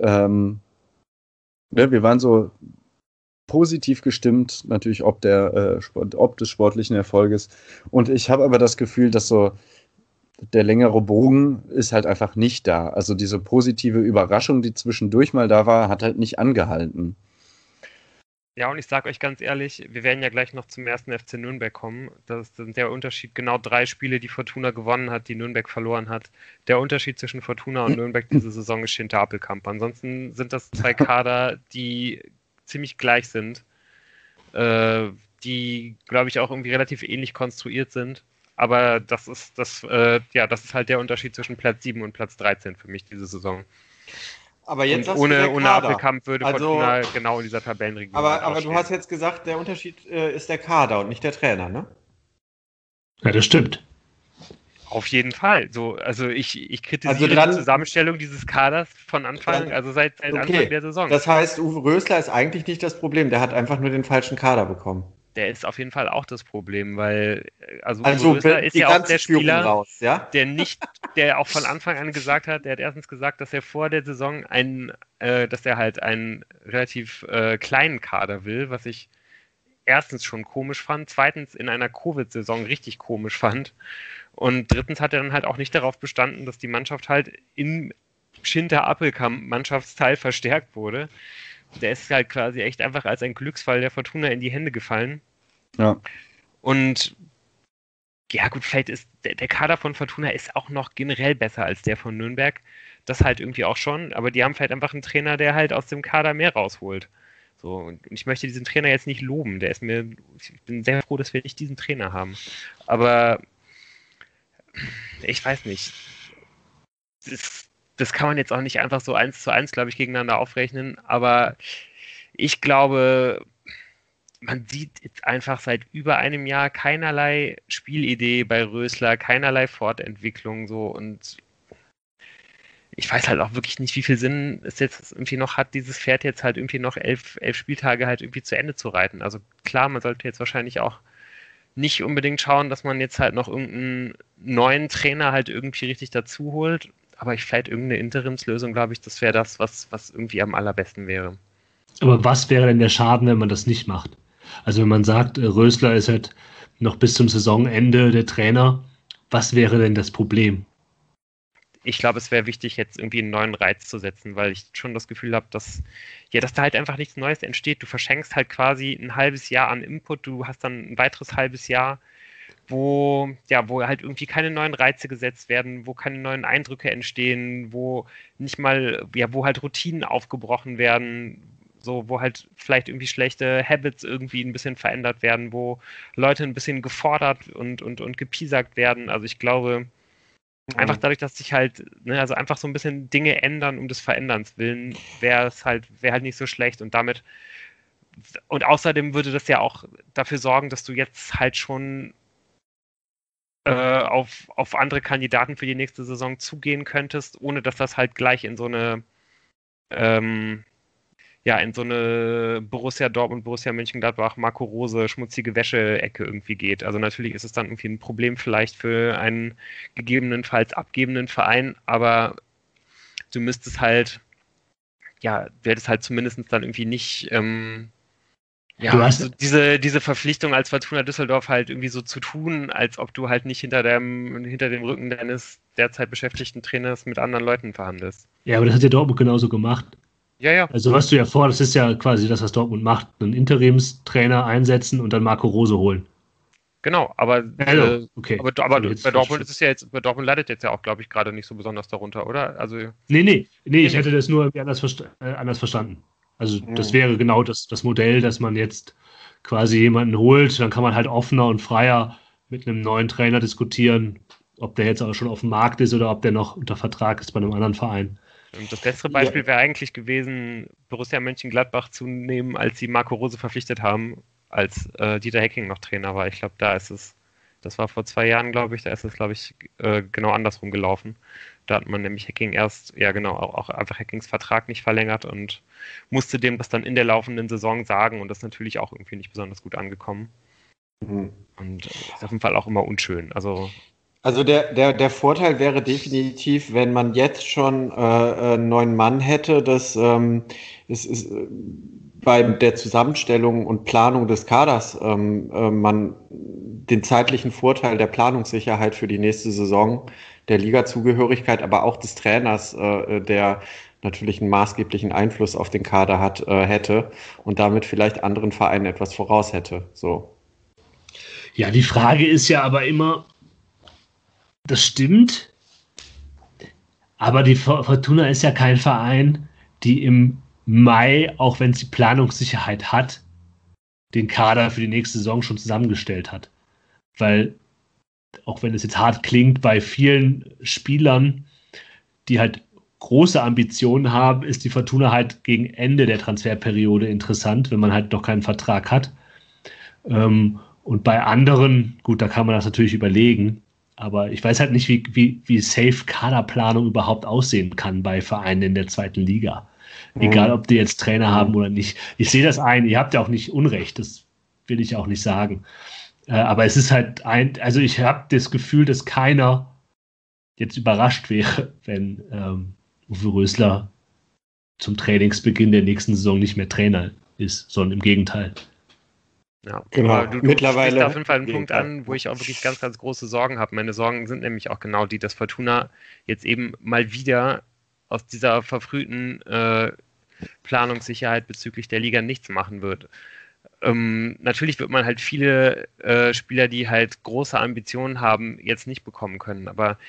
wir waren so positiv gestimmt, natürlich ob des sportlichen Erfolges. Und ich habe aber das Gefühl, dass so der längere Bogen ist halt einfach nicht da. Also diese positive Überraschung, die zwischendurch mal da war, hat halt nicht angehalten. Ja, und ich sage euch ganz ehrlich, wir werden ja gleich noch zum ersten FC Nürnberg kommen. Das sind der Unterschied, genau 3 Spiele, die Fortuna gewonnen hat, die Nürnberg verloren hat. Der Unterschied zwischen Fortuna und Nürnberg diese Saison ist Schinter Appelkamp. Ansonsten sind das 2 Kader, die ziemlich gleich sind, die, glaube ich, auch irgendwie relativ ähnlich konstruiert sind. Aber das ist halt der Unterschied zwischen Platz 7 und Platz 13 für mich diese Saison. Aber jetzt und ohne Appelkamp würde Fortuna genau in dieser Tabellenregion. Aber du hast jetzt gesagt, der Unterschied ist der Kader und nicht der Trainer, ne? Ja, das stimmt. Auf jeden Fall. Also ich kritisiere die Zusammenstellung dieses Kaders von Anfang, also seit Anfang der Saison. Das heißt, Uwe Rösler ist eigentlich nicht das Problem, der hat einfach nur den falschen Kader bekommen. Der ist auf jeden Fall auch das Problem, weil Uwe Rösler ist ja auch der Spieler, raus, ja? der auch von Anfang an gesagt hat, der hat erstens gesagt, dass er vor der Saison dass er halt einen relativ kleinen Kader will, was ich erstens schon komisch fand, zweitens in einer Covid-Saison richtig komisch fand. Und drittens hat er dann halt auch nicht darauf bestanden, dass die Mannschaft halt im Schinter-Appelkamp-Mannschaftsteil verstärkt wurde. Der ist halt quasi echt einfach als ein Glücksfall der Fortuna in die Hände gefallen. Ja. Und ja gut, vielleicht ist der Kader von Fortuna ist auch noch generell besser als der von Nürnberg. Das halt irgendwie auch schon. Aber die haben vielleicht einfach einen Trainer, der halt aus dem Kader mehr rausholt. So, und ich möchte diesen Trainer jetzt nicht loben. Ich bin sehr froh, dass wir nicht diesen Trainer haben. Aber ich weiß nicht. Das kann man jetzt auch nicht einfach so 1:1, glaube ich, gegeneinander aufrechnen. Aber ich glaube, man sieht jetzt einfach seit über einem Jahr keinerlei Spielidee bei Rösler, keinerlei Fortentwicklung so und ich weiß halt auch wirklich nicht, wie viel Sinn es jetzt irgendwie noch hat, dieses Pferd jetzt halt irgendwie noch 11 Spieltage halt irgendwie zu Ende zu reiten. Also klar, man sollte jetzt wahrscheinlich auch nicht unbedingt schauen, dass man jetzt halt noch irgendeinen neuen Trainer halt irgendwie richtig dazu holt, aber vielleicht irgendeine Interimslösung, glaube ich, das wäre das, was irgendwie am allerbesten wäre. Aber was wäre denn der Schaden, wenn man das nicht macht? Also wenn man sagt, Rösler ist halt noch bis zum Saisonende der Trainer, was wäre denn das Problem? Ich glaube, es wäre wichtig, jetzt irgendwie einen neuen Reiz zu setzen, weil ich schon das Gefühl habe, dass da halt einfach nichts Neues entsteht. Du verschenkst halt quasi ein halbes Jahr an Input, du hast dann ein weiteres halbes Jahr, wo halt irgendwie keine neuen Reize gesetzt werden, wo keine neuen Eindrücke entstehen, wo nicht mal, wo halt Routinen aufgebrochen werden, so, wo halt vielleicht irgendwie schlechte Habits irgendwie ein bisschen verändert werden, wo Leute ein bisschen gefordert und gepiesackt werden. Also ich glaube, einfach dadurch, dass sich halt, also einfach so ein bisschen Dinge ändern um des Veränderns willen, wäre halt nicht so schlecht und außerdem würde das ja auch dafür sorgen, dass du jetzt halt schon auf andere Kandidaten für die nächste Saison zugehen könntest, ohne dass das halt gleich in so eine Borussia Dortmund, Borussia Mönchengladbach, Marco Rose, schmutzige Wäsche-Ecke irgendwie geht. Also natürlich ist es dann irgendwie ein Problem vielleicht für einen gegebenenfalls abgebenden Verein, aber du müsstest halt, hättest halt zumindest dann irgendwie nicht diese Verpflichtung als Fortuna Düsseldorf halt irgendwie so zu tun, als ob du halt nicht hinter dem Rücken deines derzeit beschäftigten Trainers mit anderen Leuten verhandelst. Ja, aber das hat ja Dortmund genauso gemacht. Ja. Also was du ja das ist ja quasi das, was Dortmund macht, einen Interimstrainer einsetzen und dann Marco Rose holen. Genau, aber, okay. aber bei Dortmund ist es ja jetzt, bei Dortmund leidet jetzt ja auch, glaube ich, gerade nicht so besonders darunter, oder? Also Nee, ich hätte das nur anders verstanden. Also das wäre genau das Modell, dass man jetzt quasi jemanden holt, dann kann man halt offener und freier mit einem neuen Trainer diskutieren, ob der jetzt auch schon auf dem Markt ist oder ob der noch unter Vertrag ist bei einem anderen Verein. das bessere Beispiel wäre eigentlich gewesen, Borussia Mönchengladbach zu nehmen, als sie Marco Rose verpflichtet haben, als Dieter Hecking noch Trainer war. Ich glaube, das war vor 2 Jahren, glaube ich, da ist es, glaube ich, genau andersrum gelaufen. Da hat man nämlich Hecking auch einfach Heckings Vertrag nicht verlängert und musste dem das dann in der laufenden Saison sagen und das ist natürlich auch irgendwie nicht besonders gut angekommen. Und ist auf jeden Fall auch immer unschön. Also der Vorteil wäre definitiv, wenn man jetzt schon einen neuen Mann hätte, dass ist bei der Zusammenstellung und Planung des Kaders man den zeitlichen Vorteil der Planungssicherheit für die nächste Saison, der Liga-Zugehörigkeit, aber auch des Trainers, der natürlich einen maßgeblichen Einfluss auf den Kader hat, hätte und damit vielleicht anderen Vereinen etwas voraus hätte. So. Ja, die Frage ist ja aber immer, das stimmt, aber die Fortuna ist ja kein Verein, die im Mai, auch wenn sie Planungssicherheit hat, den Kader für die nächste Saison schon zusammengestellt hat. Weil, auch wenn es jetzt hart klingt, bei vielen Spielern, die halt große Ambitionen haben, ist die Fortuna halt gegen Ende der Transferperiode interessant, wenn man halt noch keinen Vertrag hat. Und bei anderen, gut, da kann man das natürlich überlegen, aber ich weiß halt nicht, wie safe Kaderplanung überhaupt aussehen kann bei Vereinen in der zweiten Liga. Egal, ob die jetzt Trainer haben oder nicht. Ich sehe das ein, ihr habt ja auch nicht Unrecht, das will ich auch nicht sagen. Aber es ist halt also ich habe das Gefühl, dass keiner jetzt überrascht wäre, wenn Uwe Rösler zum Trainingsbeginn der nächsten Saison nicht mehr Trainer ist, sondern im Gegenteil. Ja, genau. Du Mittlerweile sprichst auf jeden Fall einen Punkt an, wo ich auch wirklich ganz, ganz große Sorgen habe. Meine Sorgen sind nämlich auch genau die, dass Fortuna jetzt eben mal wieder aus dieser verfrühten Planungssicherheit bezüglich der Liga nichts machen wird. Natürlich wird man halt viele Spieler, die halt große Ambitionen haben, jetzt nicht bekommen können, aber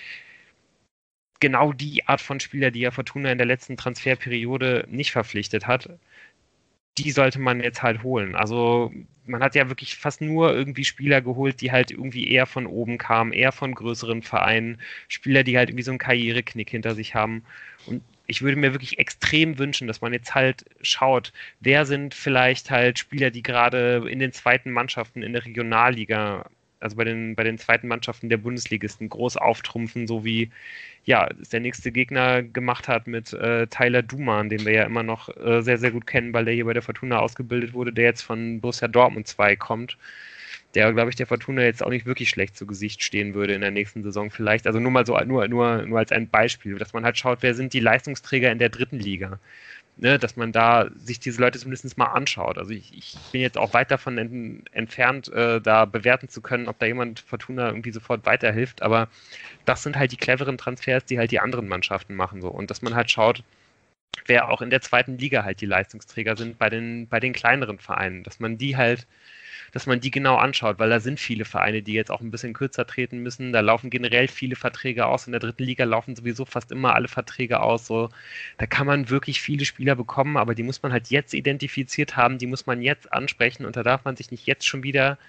genau die Art von Spieler, die ja Fortuna in der letzten Transferperiode nicht verpflichtet hat, die sollte man jetzt halt holen. Also man hat ja wirklich fast nur irgendwie Spieler geholt, die halt irgendwie eher von oben kamen, eher von größeren Vereinen, Spieler, die halt irgendwie so einen Karriereknick hinter sich haben. Und ich würde mir wirklich extrem wünschen, dass man jetzt halt schaut, wer sind vielleicht halt Spieler, die gerade in den zweiten Mannschaften in der Regionalliga, also bei den zweiten Mannschaften der Bundesligisten groß auftrumpfen, so wie es der nächste Gegner gemacht hat mit Tyler Duman, den wir ja immer noch sehr, sehr gut kennen, weil der hier bei der Fortuna ausgebildet wurde, der jetzt von Borussia Dortmund 2 kommt. Der, glaube ich, der Fortuna jetzt auch nicht wirklich schlecht zu Gesicht stehen würde in der nächsten Saison vielleicht. Also nur mal so, nur als ein Beispiel, dass man halt schaut, wer sind die Leistungsträger in der dritten Liga. Ne, dass man da sich diese Leute zumindest mal anschaut. Also ich bin jetzt auch weit davon entfernt, da bewerten zu können, ob da jemand Fortuna irgendwie sofort weiterhilft, aber das sind halt die cleveren Transfers, die halt die anderen Mannschaften machen so. Und dass man halt schaut, wer auch in der zweiten Liga halt die Leistungsträger sind bei den kleineren Vereinen, dass man die genau anschaut, weil da sind viele Vereine, die jetzt auch ein bisschen kürzer treten müssen. Da laufen generell viele Verträge aus. In der dritten Liga laufen sowieso fast immer alle Verträge aus. So, da kann man wirklich viele Spieler bekommen, aber die muss man halt jetzt identifiziert haben, die muss man jetzt ansprechen und da darf man sich nicht jetzt schon wieder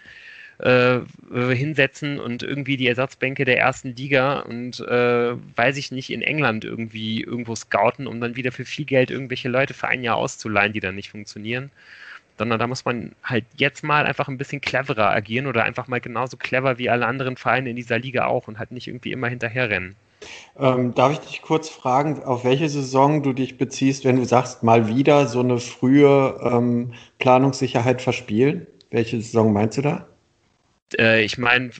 hinsetzen und irgendwie die Ersatzbänke der ersten Liga und weiß ich nicht, in England irgendwo scouten, um dann wieder für viel Geld irgendwelche Leute für ein Jahr auszuleihen, die dann nicht funktionieren. Sondern da muss man halt jetzt mal einfach ein bisschen cleverer agieren oder einfach mal genauso clever wie alle anderen Vereine in dieser Liga auch und halt nicht irgendwie immer hinterherrennen. Darf ich dich kurz fragen, auf welche Saison du dich beziehst, wenn du sagst, mal wieder so eine frühe Planungssicherheit verspielen? Welche Saison meinst du da? Ich meine,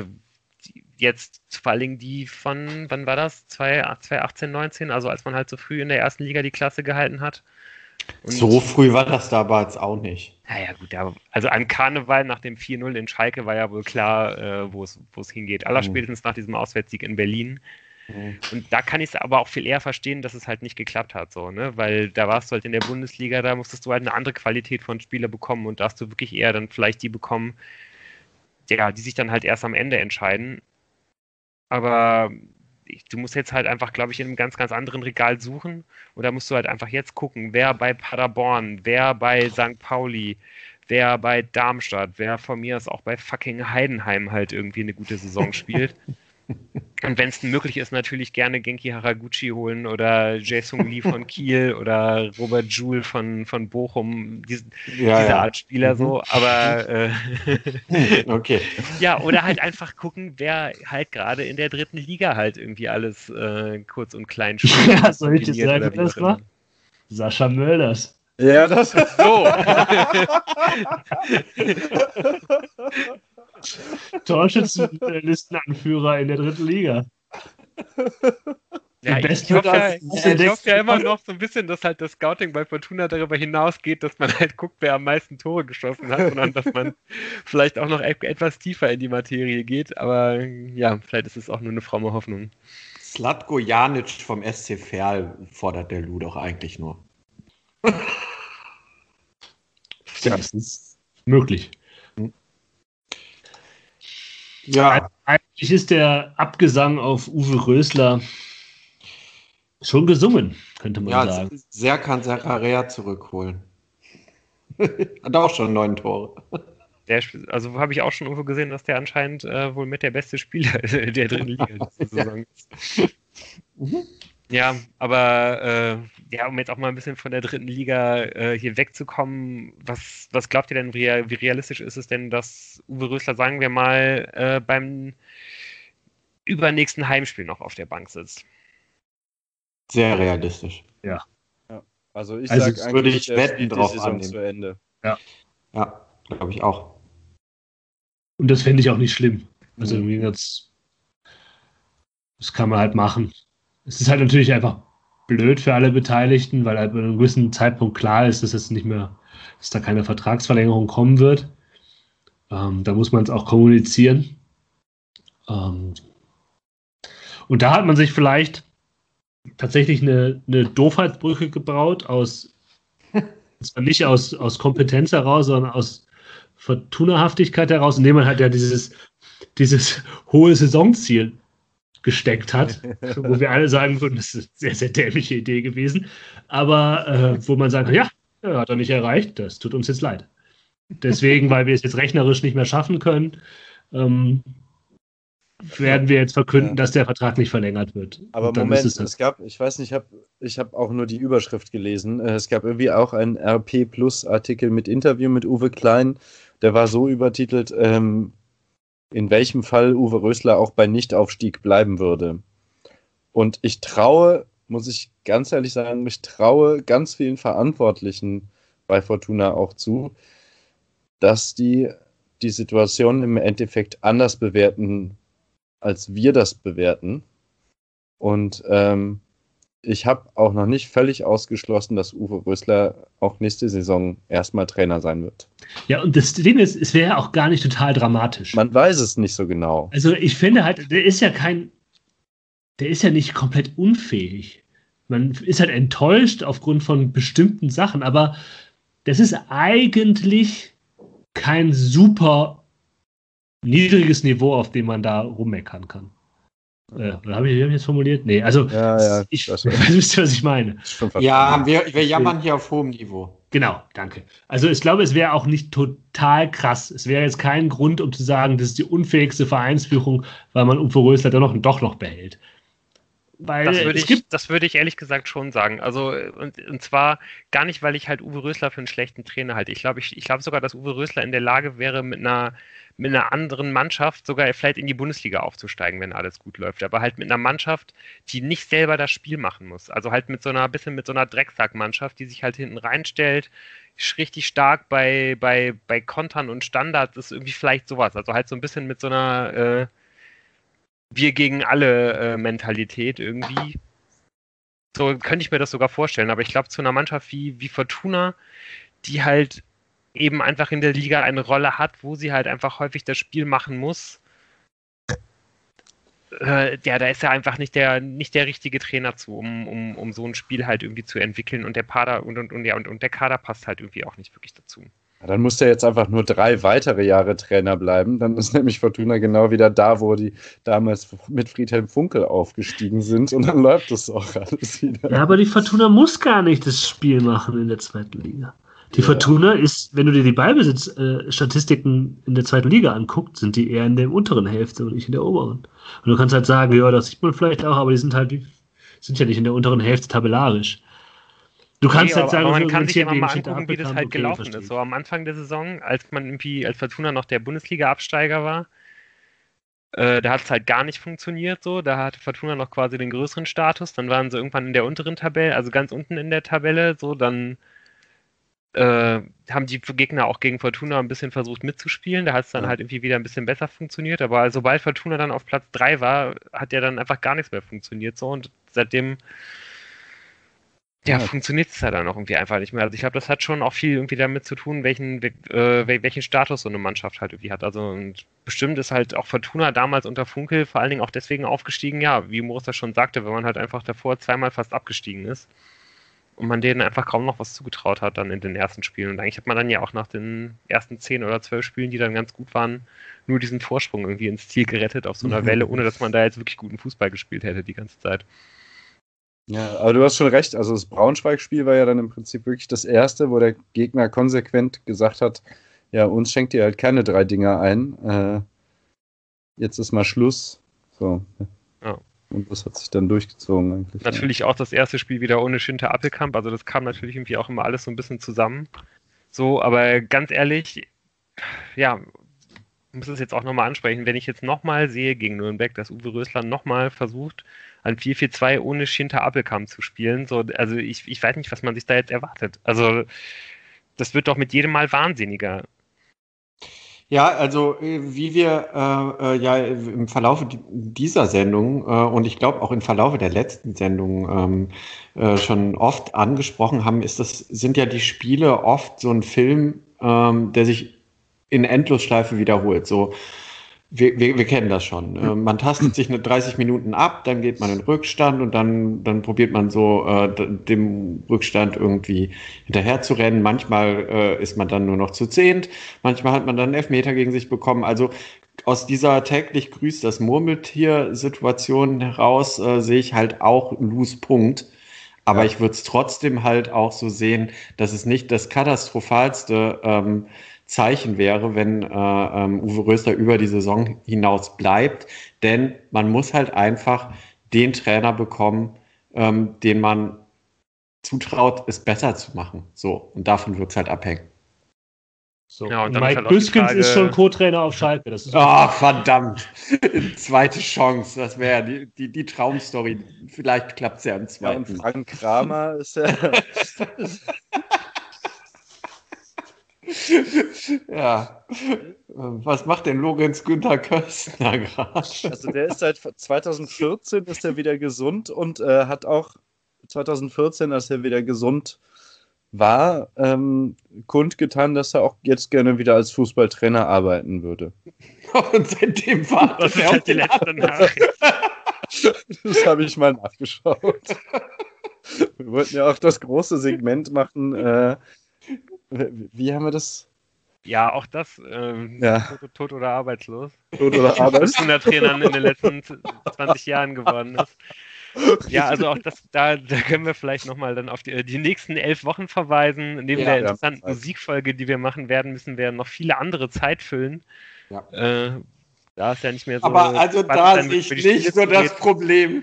jetzt vor allen Dingen die von, wann war das? 2018, 19, also als man halt so früh in der ersten Liga die Klasse gehalten hat. Und so früh war das da aber jetzt auch nicht. Naja, gut, also an Karneval nach dem 4-0 in Schalke war ja wohl klar, wo es hingeht. Allerspätestens nach diesem Auswärtssieg in Berlin. Und da kann ich es aber auch viel eher verstehen, dass es halt nicht geklappt hat, so, ne? Weil da warst du halt in der Bundesliga, da musstest du halt eine andere Qualität von Spieler bekommen und da hast du wirklich eher dann vielleicht die bekommen, die sich dann halt erst am Ende entscheiden. Aber du musst jetzt halt einfach, glaube ich, in einem ganz, ganz anderen Regal suchen. Und da musst du halt einfach jetzt gucken, wer bei Paderborn, wer bei St. Pauli, wer bei Darmstadt, wer von mir aus auch bei fucking Heidenheim halt irgendwie eine gute Saison spielt. Und wenn es möglich ist, natürlich gerne Genki Haraguchi holen oder Jae-Sung Lee von Kiel oder Robert Joule von Bochum, diese Art Spieler so, aber okay. Ja, oder halt einfach gucken, wer halt gerade in der dritten Liga halt irgendwie alles kurz und klein spielt. Ja, soll ich das sagen, das war? Sascha Mölders. Ja, das ist so. Torschützenlistenanführer in der dritten Liga. Ja, ich hoffe ja immer noch so ein bisschen, dass halt das Scouting bei Fortuna darüber hinausgeht, dass man halt guckt, wer am meisten Tore geschossen hat, sondern dass man vielleicht auch noch etwas tiefer in die Materie geht. Aber ja, vielleicht ist es auch nur eine fromme Hoffnung. Zlatko Janic vom SC Verl fordert der Lou doch eigentlich nur. Ja, das ist möglich. Ja. Eigentlich ist der Abgesang auf Uwe Rösler schon gesungen, könnte man sagen. Serkan Sararea zurückholen. Hat auch schon 9 Tore. Also habe ich auch schon irgendwo gesehen, dass der anscheinend wohl mit der beste Spieler der dritten Liga diese Saison ist. Ja, aber um jetzt auch mal ein bisschen von der dritten Liga hier wegzukommen, was glaubt ihr denn, wie realistisch ist es denn, dass Uwe Rösler, sagen wir mal, beim übernächsten Heimspiel noch auf der Bank sitzt? Sehr realistisch. Ja. Also ich sage eigentlich, würde ich wetten drauf Saison annehmen. zu Ende. Ja, glaube ich auch. Und das fände ich auch nicht schlimm. Also das kann man halt machen. Es ist halt natürlich einfach blöd für alle Beteiligten, weil halt bei einem gewissen Zeitpunkt klar ist, dass jetzt nicht mehr, dass da keine Vertragsverlängerung kommen wird. Da muss man es auch kommunizieren. Und da hat man sich vielleicht tatsächlich eine Doofheitsbrücke gebaut, zwar nicht aus Kompetenz heraus, sondern aus Fortuna-Haftigkeit heraus, indem man halt ja dieses hohe Saisonziel gesteckt hat, wo wir alle sagen würden, das ist eine sehr, sehr dämliche Idee gewesen, aber wo man sagen kann, ja, hat er nicht erreicht, das tut uns jetzt leid. Deswegen, weil wir es jetzt rechnerisch nicht mehr schaffen können, werden wir jetzt verkünden, dass der Vertrag nicht verlängert wird. Aber Moment, es gab, ich weiß nicht, ich hab auch nur die Überschrift gelesen. Es gab irgendwie auch einen RP Plus Artikel mit Interview mit Uwe Klein. Der war so übertitelt, in welchem Fall Uwe Rösler auch bei Nichtaufstieg bleiben würde. Und ich traue, muss ich ganz ehrlich sagen, ganz vielen Verantwortlichen bei Fortuna auch zu, dass die Situation im Endeffekt anders bewerten, als wir das bewerten. Und ich habe auch noch nicht völlig ausgeschlossen, dass Uwe Rösler auch nächste Saison erstmal Trainer sein wird. Ja, und das Ding ist, es wäre auch gar nicht total dramatisch. Man weiß es nicht so genau. Also ich finde halt, der ist ja nicht komplett unfähig. Man ist halt enttäuscht aufgrund von bestimmten Sachen, aber das ist eigentlich kein super niedriges Niveau, auf dem man da rummeckern kann. Habe ich jetzt formuliert? Nee, also ich wisst ihr, was ich meine. Ja, wir jammern hier auf hohem Niveau. Genau, danke. Also ich glaube, es wäre auch nicht total krass. Es wäre jetzt kein Grund, um zu sagen, das ist die unfähigste Vereinsführung, weil man Uwe Rösler doch noch behält. Weil das würde ich ehrlich gesagt schon sagen. Also, und zwar gar nicht, weil ich halt Uwe Rösler für einen schlechten Trainer halte. Ich glaube sogar, dass Uwe Rösler in der Lage wäre, mit einer anderen Mannschaft sogar vielleicht in die Bundesliga aufzusteigen, wenn alles gut läuft. Aber halt mit einer Mannschaft, die nicht selber das Spiel machen muss. Also halt mit so einer Drecksackmannschaft, die sich halt hinten reinstellt, richtig stark bei Kontern und Standards ist irgendwie vielleicht sowas. Also halt so ein bisschen mit so einer wir gegen alle Mentalität irgendwie. So könnte ich mir das sogar vorstellen. Aber ich glaube, zu einer Mannschaft wie Fortuna, die halt eben einfach in der Liga eine Rolle hat, wo sie halt einfach häufig das Spiel machen muss, da ist ja einfach nicht der richtige Trainer zu, um so ein Spiel halt irgendwie zu entwickeln und der Kader und der Kader passt halt irgendwie auch nicht wirklich dazu. Ja, dann muss der jetzt einfach nur 3 weitere Jahre Trainer bleiben. Dann ist nämlich Fortuna genau wieder da, wo die damals mit Friedhelm Funkel aufgestiegen sind und dann läuft das auch alles wieder. Ja, aber die Fortuna muss gar nicht das Spiel machen in der zweiten Liga. Die Fortuna ist, wenn du dir die Ballbesitz-Statistiken in der zweiten Liga anguckst, sind die eher in der unteren Hälfte und nicht in der oberen. Und du kannst halt sagen, ja, das sieht man vielleicht auch, aber die sind ja nicht in der unteren Hälfte tabellarisch. Du kannst halt sagen, aber man kann sich immer mal angucken, wie das halt gelaufen ist. So am Anfang der Saison, als Fortuna noch der Bundesliga-Absteiger war, da hat es halt gar nicht funktioniert so. Da hatte Fortuna noch quasi den größeren Status. Dann waren sie irgendwann in der unteren Tabelle, also ganz unten in der Tabelle. So, dann haben die Gegner auch gegen Fortuna ein bisschen versucht mitzuspielen. Da hat es dann halt irgendwie wieder ein bisschen besser funktioniert. Aber sobald Fortuna dann auf Platz 3 war, hat ja dann einfach gar nichts mehr funktioniert. So. Und seitdem funktioniert es ja dann auch irgendwie einfach nicht mehr. Also ich glaube, das hat schon auch viel irgendwie damit zu tun, welchen Status so eine Mannschaft halt irgendwie hat. Also und bestimmt ist halt auch Fortuna damals unter Funkel vor allen Dingen auch deswegen aufgestiegen, ja, wie Moritz das schon sagte, wenn man halt einfach davor zweimal fast abgestiegen ist und man denen einfach kaum noch was zugetraut hat dann in den ersten Spielen. Und eigentlich hat man dann ja auch nach den ersten 10 oder 12 Spielen, die dann ganz gut waren, nur diesen Vorsprung irgendwie ins Ziel gerettet auf so einer Welle, ohne dass man da jetzt wirklich guten Fußball gespielt hätte die ganze Zeit. Ja, aber du hast schon recht. Also das Braunschweig-Spiel war ja dann im Prinzip wirklich das erste, wo der Gegner konsequent gesagt hat, ja, uns schenkt ihr halt keine 3 Dinger ein. Jetzt ist mal Schluss. So. Ja. Und das hat sich dann durchgezogen eigentlich. Natürlich auch das erste Spiel wieder ohne Schinter Appelkamp. Also das kam natürlich irgendwie auch immer alles so ein bisschen zusammen. So, aber ganz ehrlich, ja, ich muss es jetzt auch nochmal ansprechen, wenn ich jetzt nochmal sehe gegen Nürnberg, dass Uwe Rösler nochmal versucht, ein 4-4-2 ohne Schinter Appelkamp zu spielen. So, also ich weiß nicht, was man sich da jetzt erwartet. Also das wird doch mit jedem Mal wahnsinniger. Ja, also wie wir ja im Verlaufe dieser Sendung und ich glaube auch im Verlaufe der letzten Sendung schon oft angesprochen haben, sind ja die Spiele oft so ein Film, der sich in Endlosschleife wiederholt. So, wir kennen das schon. Man tastet sich 30 Minuten ab, dann geht man in Rückstand und dann probiert man so dem Rückstand irgendwie hinterher zu rennen. Manchmal ist man dann nur noch zu 10, manchmal hat man dann einen Elfmeter gegen sich bekommen. Also aus dieser täglich grüßt das Murmeltier-Situation heraus sehe ich halt auch Lose-Punkt. Aber ich würde es trotzdem halt auch so sehen, dass es nicht das katastrophalste Zeichen wäre, wenn Uwe Rösler über die Saison hinaus bleibt. Denn man muss halt einfach den Trainer bekommen, den man zutraut, es besser zu machen. So, und davon wird es halt abhängen. So. Ja, und dann Mike ist halt auch die Büskens Frage- ist schon Co-Trainer auf Schalke. Das ist Verdammt. Zweite Chance. Das wäre die Traumstory. Vielleicht klappt es ja im Ja, und zweiten. Frank Kramer ist ja. Ja. Was macht denn Lorenz Günther Köstner gerade? Also der ist seit 2014 ist er wieder gesund und hat auch 2014, als er wieder gesund war, kundgetan, dass er auch jetzt gerne wieder als Fußballtrainer arbeiten würde. Und seitdem wartet Das ist er halt auf die den letzte Nachricht. Das habe ich mal nachgeschaut. Wir wollten ja auch das große Segment machen. Wie haben wir das? Ja, auch das, Ja. tot oder arbeitslos. Tot oder Arbeit? Was Trainern in den letzten 20 Jahren geworden ist. Ja, also auch das, da können wir vielleicht nochmal dann auf die nächsten 11 Wochen verweisen. Neben Ja, der wir haben interessanten Zeit. Musikfolge, die wir machen werden, müssen wir noch viele andere Zeit füllen. Ja. Da ist ja nicht mehr so. Aber also spannend da sein, sehe ich über die nicht Spiele so zu das reden. Problem.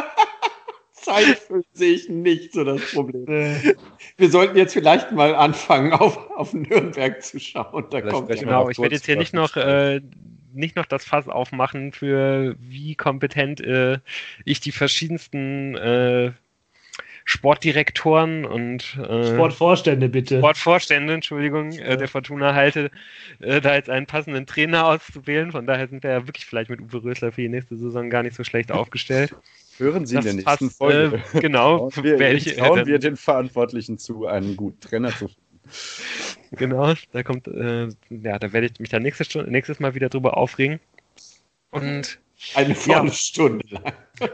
Zeitfüllen sehe ich nicht so das Problem. Wir sollten jetzt vielleicht mal anfangen, auf Nürnberg zu schauen. Da Vielleicht kommt sprechen ja wir Genau, noch ich werde kurz jetzt hier über nicht noch das Fass aufmachen, für wie kompetent ich die verschiedensten Sportdirektoren und Sportvorstände, bitte. Sportvorstände, Entschuldigung, der Fortuna halte, da jetzt einen passenden Trainer auszuwählen. Von daher sind wir ja wirklich vielleicht mit Uwe Rösler für die nächste Saison gar nicht so schlecht aufgestellt. Hören Sie in der Das nächsten passt, Folge. genau, Trauen werde ich, trauen wir den Verantwortlichen zu, einen guten Trainer zu finden. Genau, da kommt, ja, da werde ich mich dann nächstes Mal wieder drüber aufregen. Und eine volle Stunde lang.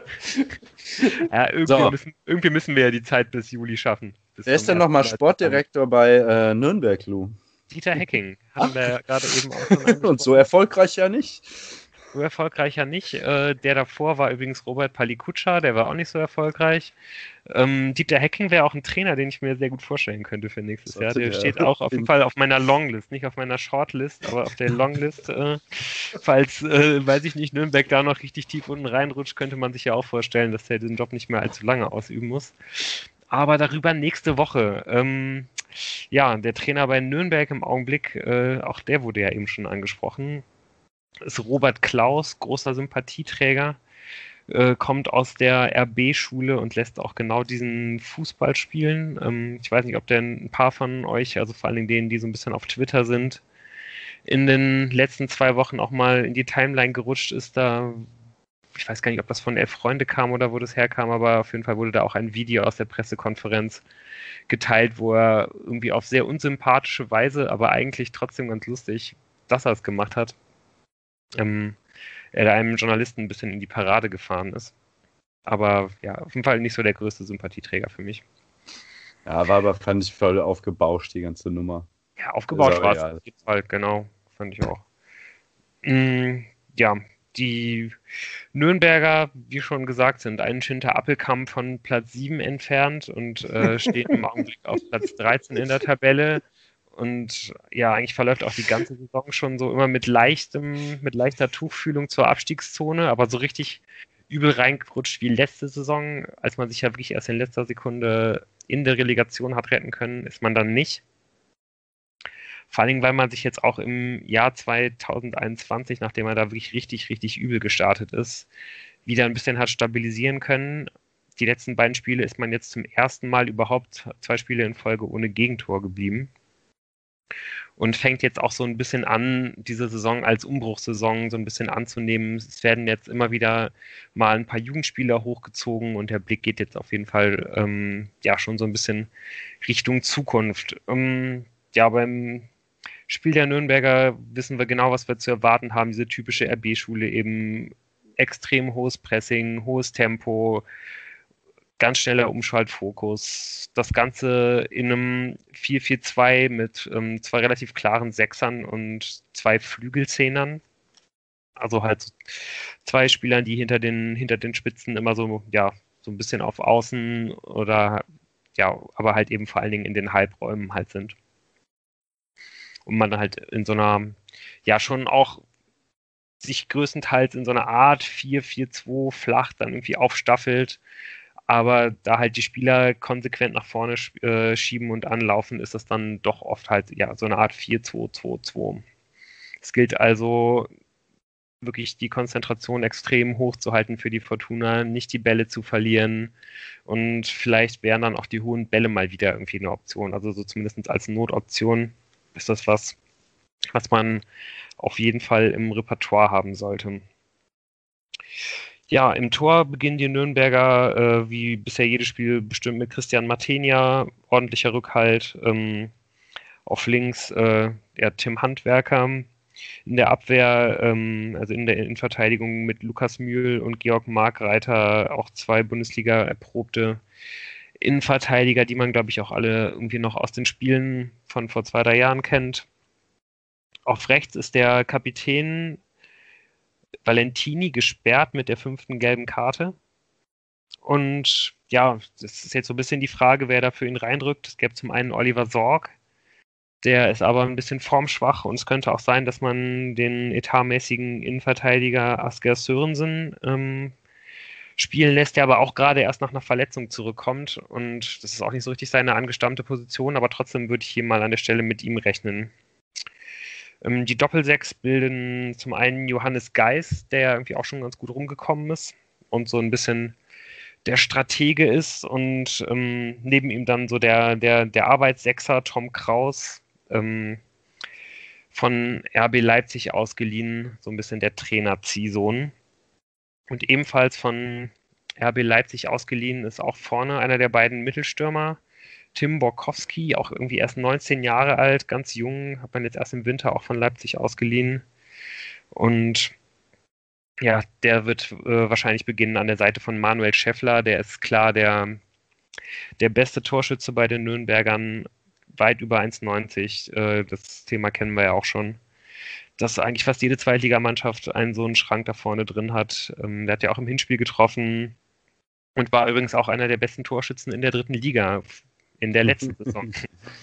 ja, irgendwie müssen wir ja die Zeit bis Juli schaffen. Wer ist denn nochmal Sportdirektor bei Nürnberg, Lou? Dieter Hecking. Hatten wir ja gerade eben auch schon angesprochen. Und so erfolgreich ja nicht. So erfolgreich ja nicht. Der davor war übrigens Robert Palikutscha, der war auch nicht so erfolgreich. Dieter Hecking wäre auch ein Trainer, den ich mir sehr gut vorstellen könnte für nächstes Jahr. Der steht auch auf jeden Fall auf meiner Longlist, nicht auf meiner Shortlist, aber auf der Longlist. Falls, weiß ich nicht, Nürnberg da noch richtig tief unten reinrutscht, könnte man sich ja auch vorstellen, dass der den Job nicht mehr allzu lange ausüben muss. Aber darüber nächste Woche. Ja, der Trainer bei Nürnberg im Augenblick, auch der wurde ja eben schon angesprochen, ist Robert Klaus, großer Sympathieträger, kommt aus der RB-Schule und lässt auch genau diesen Fußball spielen. Ich weiß nicht, ob denn ein paar von euch, also vor allen Dingen denen, die so ein bisschen auf Twitter sind, in den letzten 2 Wochen auch mal in die Timeline gerutscht ist. Da, ich weiß gar nicht, ob das von 11 Freunde kam oder wo das herkam, aber auf jeden Fall wurde da auch ein Video aus der Pressekonferenz geteilt, wo er irgendwie auf sehr unsympathische Weise, aber eigentlich trotzdem ganz lustig, dass er es gemacht hat. Er da einem Journalisten ein bisschen in die Parade gefahren ist. Aber ja, auf jeden Fall nicht so der größte Sympathieträger für mich. Ja, war aber, fand ich, voll aufgebauscht, die ganze Nummer. Ja, aufgebaut Ist war es aber auf jeden Fall, genau. Fand ich auch. Ja, die Nürnberger, wie schon gesagt, sind einen Schinter Appelkamp von Platz 7 entfernt und stehen im Augenblick auf Platz 13 in der Tabelle. Und ja, eigentlich verläuft auch die ganze Saison schon so immer mit leichter Tuchfühlung zur Abstiegszone, aber so richtig übel reingerutscht wie letzte Saison, als man sich ja wirklich erst in letzter Sekunde in der Relegation hat retten können, ist man dann nicht. Vor allen Dingen, weil man sich jetzt auch im Jahr 2021, nachdem man da wirklich richtig, richtig übel gestartet ist, wieder ein bisschen hat stabilisieren können. Die letzten 2 Spiele ist man jetzt zum ersten Mal überhaupt 2 Spiele in Folge ohne Gegentor geblieben. Und fängt jetzt auch so ein bisschen an, diese Saison als Umbruchssaison so ein bisschen anzunehmen. Es werden jetzt immer wieder mal ein paar Jugendspieler hochgezogen und der Blick geht jetzt auf jeden Fall ja schon so ein bisschen Richtung Zukunft. Ja, beim Spiel der Nürnberger wissen wir genau, was wir zu erwarten haben. Diese typische RB-Schule, eben extrem hohes Pressing, hohes Tempo, ganz schneller Umschaltfokus. Das Ganze in einem 4-4-2 mit 2 relativ klaren Sechsern und 2 Flügelzehnern. Also halt 2 Spielern, die hinter den Spitzen immer so, ja, so ein bisschen auf Außen oder ja, aber halt eben vor allen Dingen in den Halbräumen halt sind. und man halt in so einer, ja schon auch sich größtenteils in so einer Art 4-4-2 flach dann irgendwie aufstaffelt, aber da halt die Spieler konsequent nach vorne schieben und anlaufen, ist das dann doch oft halt ja so eine Art 4-2-2-2. Es gilt also wirklich die Konzentration extrem hoch zu halten für die Fortuna, nicht die Bälle zu verlieren und vielleicht wären dann auch die hohen Bälle mal wieder irgendwie eine Option, also so zumindest als Notoption ist das was man auf jeden Fall im Repertoire haben sollte. Ja, im Tor beginnen die Nürnberger wie bisher jedes Spiel bestimmt mit Christian Matenia, ordentlicher Rückhalt. Auf links der Tim Handwerker. In der Abwehr, also in der Innenverteidigung mit Lukas Mühl und Georg Markreiter, auch 2 Bundesliga erprobte Innenverteidiger, die man, glaube ich, auch alle irgendwie noch aus den Spielen von vor 2-3 Jahren kennt. Auf rechts ist der Kapitän Valentini gesperrt mit der 5. gelben Karte. Und ja, das ist jetzt so ein bisschen die Frage, wer da für ihn reindrückt. Es gäbe zum einen Oliver Sorg, der ist aber ein bisschen formschwach und es könnte auch sein, dass man den etatmäßigen Innenverteidiger Asger Sørensen spielen lässt, der aber auch gerade erst nach einer Verletzung zurückkommt und das ist auch nicht so richtig seine angestammte Position, aber trotzdem würde ich hier mal an der Stelle mit ihm rechnen. Die Doppelsechs bilden zum einen Johannes Geis, der irgendwie auch schon ganz gut rumgekommen ist und so ein bisschen der Stratege ist und neben ihm dann so der Arbeitssechser Tom Kraus von RB Leipzig ausgeliehen, so ein bisschen der Trainer-Ziehsohn. Und ebenfalls von RB Leipzig ausgeliehen ist auch vorne einer der beiden Mittelstürmer, Tim Borkowski, auch irgendwie erst 19 Jahre alt, ganz jung, hat man jetzt erst im Winter auch von Leipzig ausgeliehen. Und ja, der wird wahrscheinlich beginnen an der Seite von Manuel Schäffler. Der ist klar der beste Torschütze bei den Nürnbergern, weit über 1,90. Das Thema kennen wir ja auch schon. Dass eigentlich fast jede Zweitligamannschaft einen so einen Schrank da vorne drin hat. Der hat ja auch im Hinspiel getroffen und war übrigens auch einer der besten Torschützen in der 3. Liga in der letzten Saison.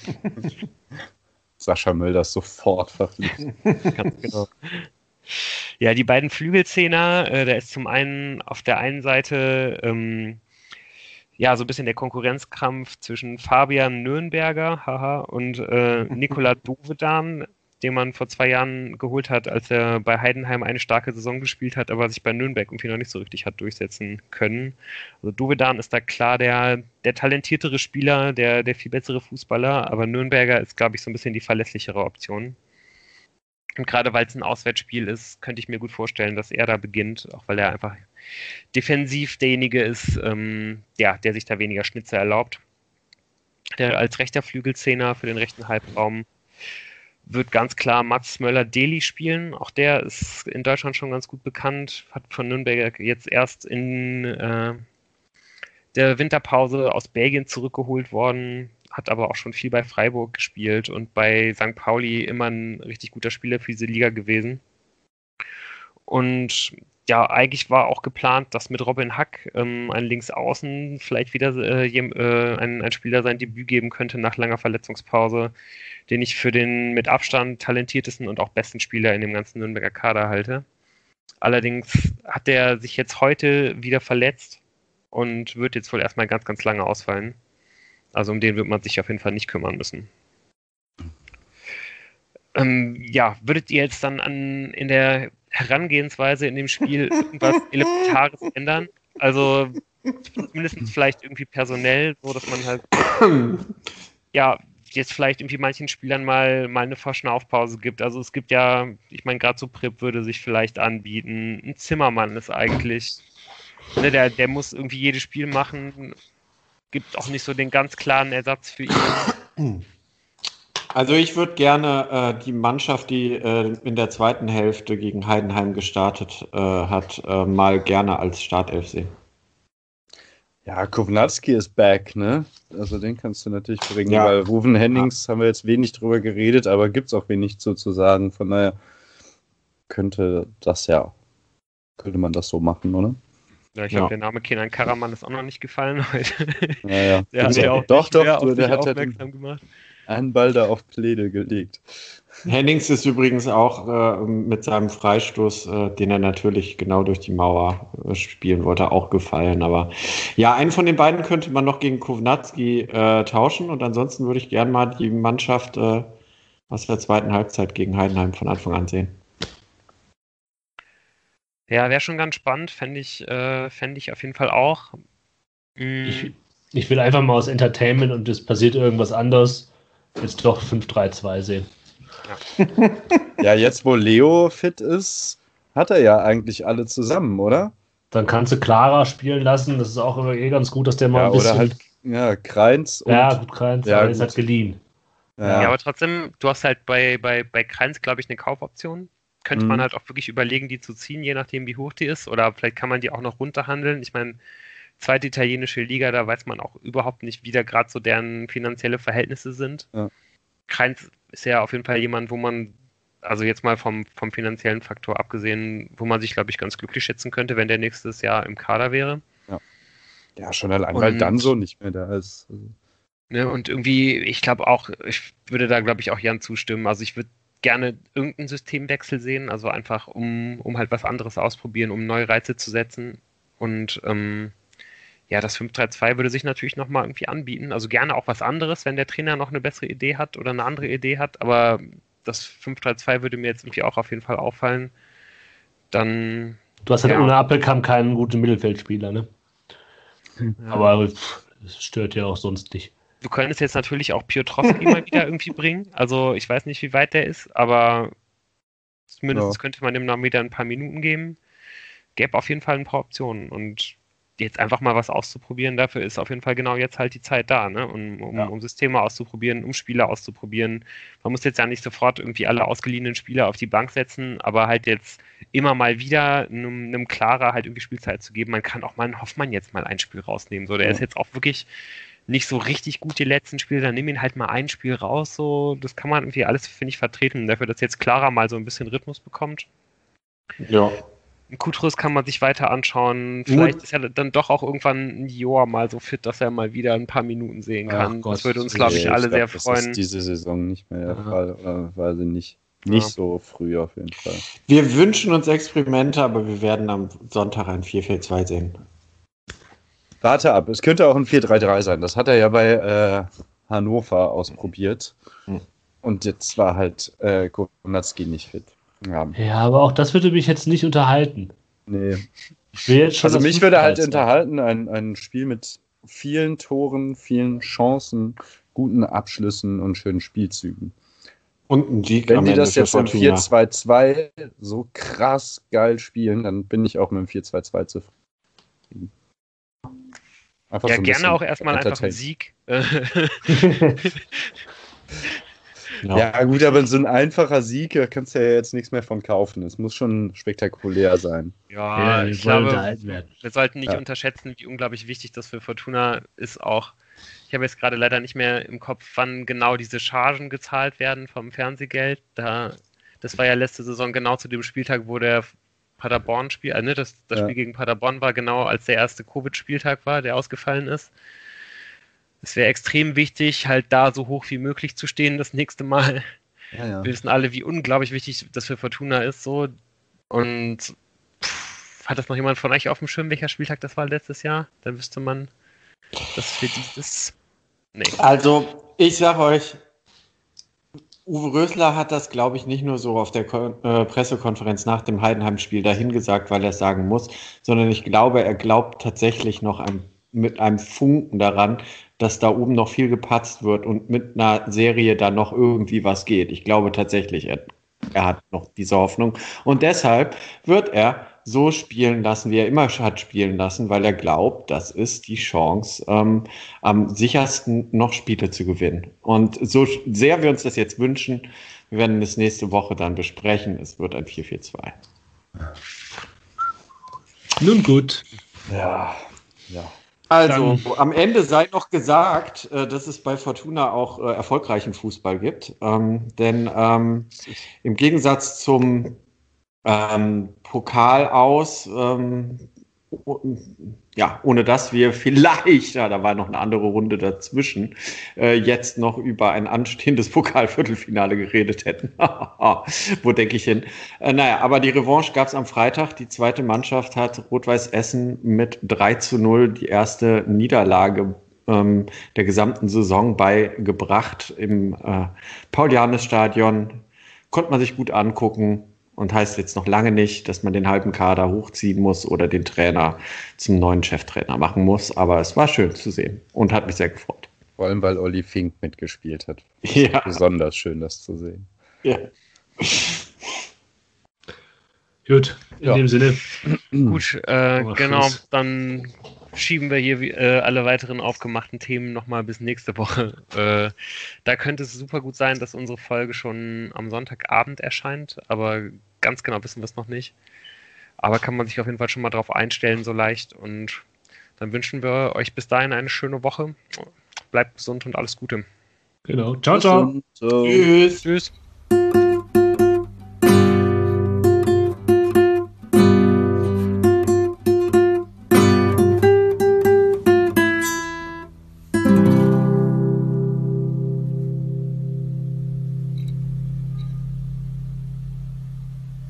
Sascha Mölders sofort verpflichtet. Ganz genau. Ja, die beiden Flügelzehner, da ist zum einen auf der einen Seite ja so ein bisschen der Konkurrenzkampf zwischen Fabian Nürnberger und Nikola Dovedan, den man vor 2 Jahren geholt hat, als er bei Heidenheim eine starke Saison gespielt hat, aber sich bei Nürnberg irgendwie noch nicht so richtig hat durchsetzen können. Also Dovedan ist da klar der talentiertere Spieler, der viel bessere Fußballer, aber Nürnberger ist, glaube ich, so ein bisschen die verlässlichere Option. Und gerade weil es ein Auswärtsspiel ist, könnte ich mir gut vorstellen, dass er da beginnt, auch weil er einfach defensiv derjenige ist, der sich da weniger Schnitze erlaubt. Der als rechter Flügelzehner für den rechten Halbraum wird ganz klar Mats Möller-Deli spielen. Auch der ist in Deutschland schon ganz gut bekannt, hat von Nürnberg jetzt erst in der Winterpause aus Belgien zurückgeholt worden, hat aber auch schon viel bei Freiburg gespielt und bei St. Pauli immer ein richtig guter Spieler für diese Liga gewesen. Und ja, eigentlich war auch geplant, dass mit Robin Hack ein Linksaußen vielleicht wieder ein Spieler sein Debüt geben könnte nach langer Verletzungspause, den ich für den mit Abstand talentiertesten und auch besten Spieler in dem ganzen Nürnberger Kader halte. Allerdings hat der sich jetzt heute wieder verletzt und wird jetzt wohl erstmal ganz, ganz lange ausfallen. Also um den wird man sich auf jeden Fall nicht kümmern müssen. Würdet ihr jetzt dann in der Herangehensweise in dem Spiel irgendwas Elementares ändern? Also zumindest vielleicht irgendwie personell, so dass man halt jetzt vielleicht irgendwie manchen Spielern mal eine Verschnaufpause gibt. Also es gibt ja, ich meine, gerade so Prip würde sich vielleicht anbieten. Ein Zimmermann ist eigentlich, ne, der muss irgendwie jedes Spiel machen, gibt auch nicht so den ganz klaren Ersatz für ihn. Also ich würde gerne die Mannschaft, die in der zweiten Hälfte gegen Heidenheim gestartet hat, mal gerne als Startelf sehen. Ja, Kownatski ist back, ne? Also den kannst du natürlich bringen, weil Ruven Hennings haben wir jetzt wenig drüber geredet, aber gibt es auch wenig zu sagen. Von daher könnte man das so machen, oder? Ja, ich glaube, der Name Kenan Karaman ist auch noch nicht gefallen heute. Ja. Der hat ja auch doch, der hat aufmerksam gemacht. einen Ball da auf Pläne gelegt. Hennings ist übrigens auch mit seinem Freistoß, den er natürlich genau durch die Mauer spielen wollte, auch gefallen. Aber ja, einen von den beiden könnte man noch gegen Kownacki tauschen. Und ansonsten würde ich gerne mal die Mannschaft aus der zweiten Halbzeit gegen Heidenheim von Anfang an sehen. Ja, wäre schon ganz spannend, fände ich auf jeden Fall auch. Ich will einfach mal aus Entertainment und es passiert irgendwas anderes, jetzt doch 5-3-2 sehen. Ja, jetzt wo Leo fit ist, hat er ja eigentlich alle zusammen, oder? Dann kannst du Clara spielen lassen, das ist auch immer ganz gut, dass der mal ein bisschen... Oder halt, ja, Kreins und... Ja, gut, Kreins, ja, aber ist gut. halt geliehen. Ja, aber trotzdem, du hast halt bei Kreins, glaube ich, eine Kaufoption. Könnte man halt auch wirklich überlegen, die zu ziehen, je nachdem, wie hoch die ist. Oder vielleicht kann man die auch noch runterhandeln. Ich meine, zweite italienische Liga, da weiß man auch überhaupt nicht, wie da gerade so deren finanzielle Verhältnisse sind. Ja. Kreins ist ja auf jeden Fall jemand, wo man, also jetzt mal vom finanziellen Faktor abgesehen, wo man sich, glaube ich, ganz glücklich schätzen könnte, wenn der nächstes Jahr im Kader wäre. Ja, schon allein, weil dann so nicht mehr da ist. Ne, und irgendwie, ich glaube auch, ich würde da, glaube ich, auch Jan zustimmen. Also ich würde gerne irgendeinen Systemwechsel sehen, also einfach, um halt was anderes ausprobieren, um neue Reize zu setzen. Und ja, das 5-3-2 würde sich natürlich nochmal irgendwie anbieten. Also gerne auch was anderes, wenn der Trainer noch eine bessere Idee hat oder eine andere Idee hat. Aber das 5-3-2 würde mir jetzt irgendwie auch auf jeden Fall auffallen. Dann. Du hast halt ja. ohne Appelkamp keinen guten Mittelfeldspieler, ne? Ja. Aber das stört ja auch sonst nicht. Du könntest jetzt natürlich auch Piotrowski mal wieder irgendwie bringen. Also ich weiß nicht, wie weit der ist, aber zumindest könnte man dem noch wieder ein paar Minuten geben. Gäbe auf jeden Fall ein paar Optionen. Und jetzt einfach mal was auszuprobieren, dafür ist auf jeden Fall genau jetzt halt die Zeit da, ne? Um Systeme auszuprobieren, um Spieler auszuprobieren. Man muss jetzt ja nicht sofort irgendwie alle ausgeliehenen Spieler auf die Bank setzen, aber halt jetzt immer mal wieder einem Clara halt irgendwie Spielzeit zu geben. Man kann auch mal einen Hoffmann jetzt mal ein Spiel rausnehmen. So, der ist jetzt auch wirklich nicht so richtig gut die letzten Spiele, dann nimm ihn halt mal ein Spiel raus. So, das kann man irgendwie alles, finde ich, vertreten. Dafür, dass jetzt Clara mal so ein bisschen Rhythmus bekommt. Ja. Kutrus kann man sich weiter anschauen. Vielleicht ist ja dann doch auch irgendwann ein Joa mal so fit, dass er mal wieder ein paar Minuten sehen kann. Das würde uns, glaube ich, alle sehr freuen. Das ist diese Saison nicht mehr der Fall. Oder weiß ich nicht so früh auf jeden Fall. Wir wünschen uns Experimente, aber wir werden am Sonntag ein 4-4-2 sehen. Warte ab, es könnte auch ein 4-3-3 sein. Das hat er ja bei Hannover ausprobiert. Und jetzt war halt Kownacki nicht fit. Ja, aber auch das würde mich jetzt nicht unterhalten. Nee. Ich will jetzt schon also mich würde halt unterhalten, ein Spiel mit vielen Toren, vielen Chancen, guten Abschlüssen und schönen Spielzügen. Und ein Sieg Wenn am die Ende das für jetzt im Fortuna. 4-2-2 so krass geil spielen, dann bin ich auch mit dem 4-2-2 zufrieden. Einfach ja, so ein gerne bisschen auch erstmal einfach einen entertain. Sieg. Ja, gut, aber so ein einfacher Sieg, da kannst du ja jetzt nichts mehr von kaufen. Es muss schon spektakulär sein. Ja, wir ich wollen glaube, unterhalten werden. wir sollten nicht unterschätzen, wie unglaublich wichtig das für Fortuna ist auch. Ich habe jetzt gerade leider nicht mehr im Kopf, wann genau diese Chargen gezahlt werden vom Fernsehgeld. Das war ja letzte Saison genau zu dem Spieltag, wo der Paderborn-Spiel, das Spiel gegen Paderborn war genau, als der erste Covid-Spieltag war, der ausgefallen ist. Es wäre extrem wichtig, halt da so hoch wie möglich zu stehen das nächste Mal. Wir wissen alle, wie unglaublich wichtig das für Fortuna ist. So. Und hat das noch jemand von euch auf dem Schirm, welcher Spieltag das war letztes Jahr? Dann wüsste man, dass für dieses... Nee. Also, ich sage euch, Uwe Rösler hat das, glaube ich, nicht nur so auf der Pressekonferenz nach dem Heidenheim-Spiel dahingesagt, weil er es sagen muss, sondern ich glaube, er glaubt tatsächlich noch mit einem Funken daran, dass da oben noch viel gepatzt wird und mit einer Serie da noch irgendwie was geht. Ich glaube tatsächlich, er hat noch diese Hoffnung. Und deshalb wird er so spielen lassen, wie er immer hat spielen lassen, weil er glaubt, das ist die Chance, am sichersten noch Spiele zu gewinnen. Und so sehr wir uns das jetzt wünschen, wir werden das nächste Woche dann besprechen. Es wird ein 4-4-2. Nun gut. Ja. Also, am Ende sei noch gesagt, dass es bei Fortuna auch erfolgreichen Fußball gibt. Denn im Gegensatz zum Pokal aus ohne dass wir vielleicht, da war noch eine andere Runde dazwischen, jetzt noch über ein anstehendes Pokalviertelfinale geredet hätten. Wo denke ich hin? Aber die Revanche gab es am Freitag. Die zweite Mannschaft hat Rot-Weiß Essen mit 3:0 die erste Niederlage der gesamten Saison beigebracht im Paul-Jannes-Stadion. Konnte man sich gut angucken. Und heißt jetzt noch lange nicht, dass man den halben Kader hochziehen muss oder den Trainer zum neuen Cheftrainer machen muss. Aber es war schön zu sehen und hat mich sehr gefreut. Vor allem, weil Olli Fink mitgespielt hat. Ja. Besonders schön, das zu sehen. Ja. Gut, in dem Sinne. Gut, genau, dann schieben wir hier alle weiteren aufgemachten Themen nochmal bis nächste Woche. Da könnte es super gut sein, dass unsere Folge schon am Sonntagabend erscheint, aber ganz genau wissen wir es noch nicht. Aber kann man sich auf jeden Fall schon mal drauf einstellen, so leicht. Und dann wünschen wir euch bis dahin eine schöne Woche. Bleibt gesund und alles Gute. Genau. Ciao, ciao. Tschüss. Tschüss.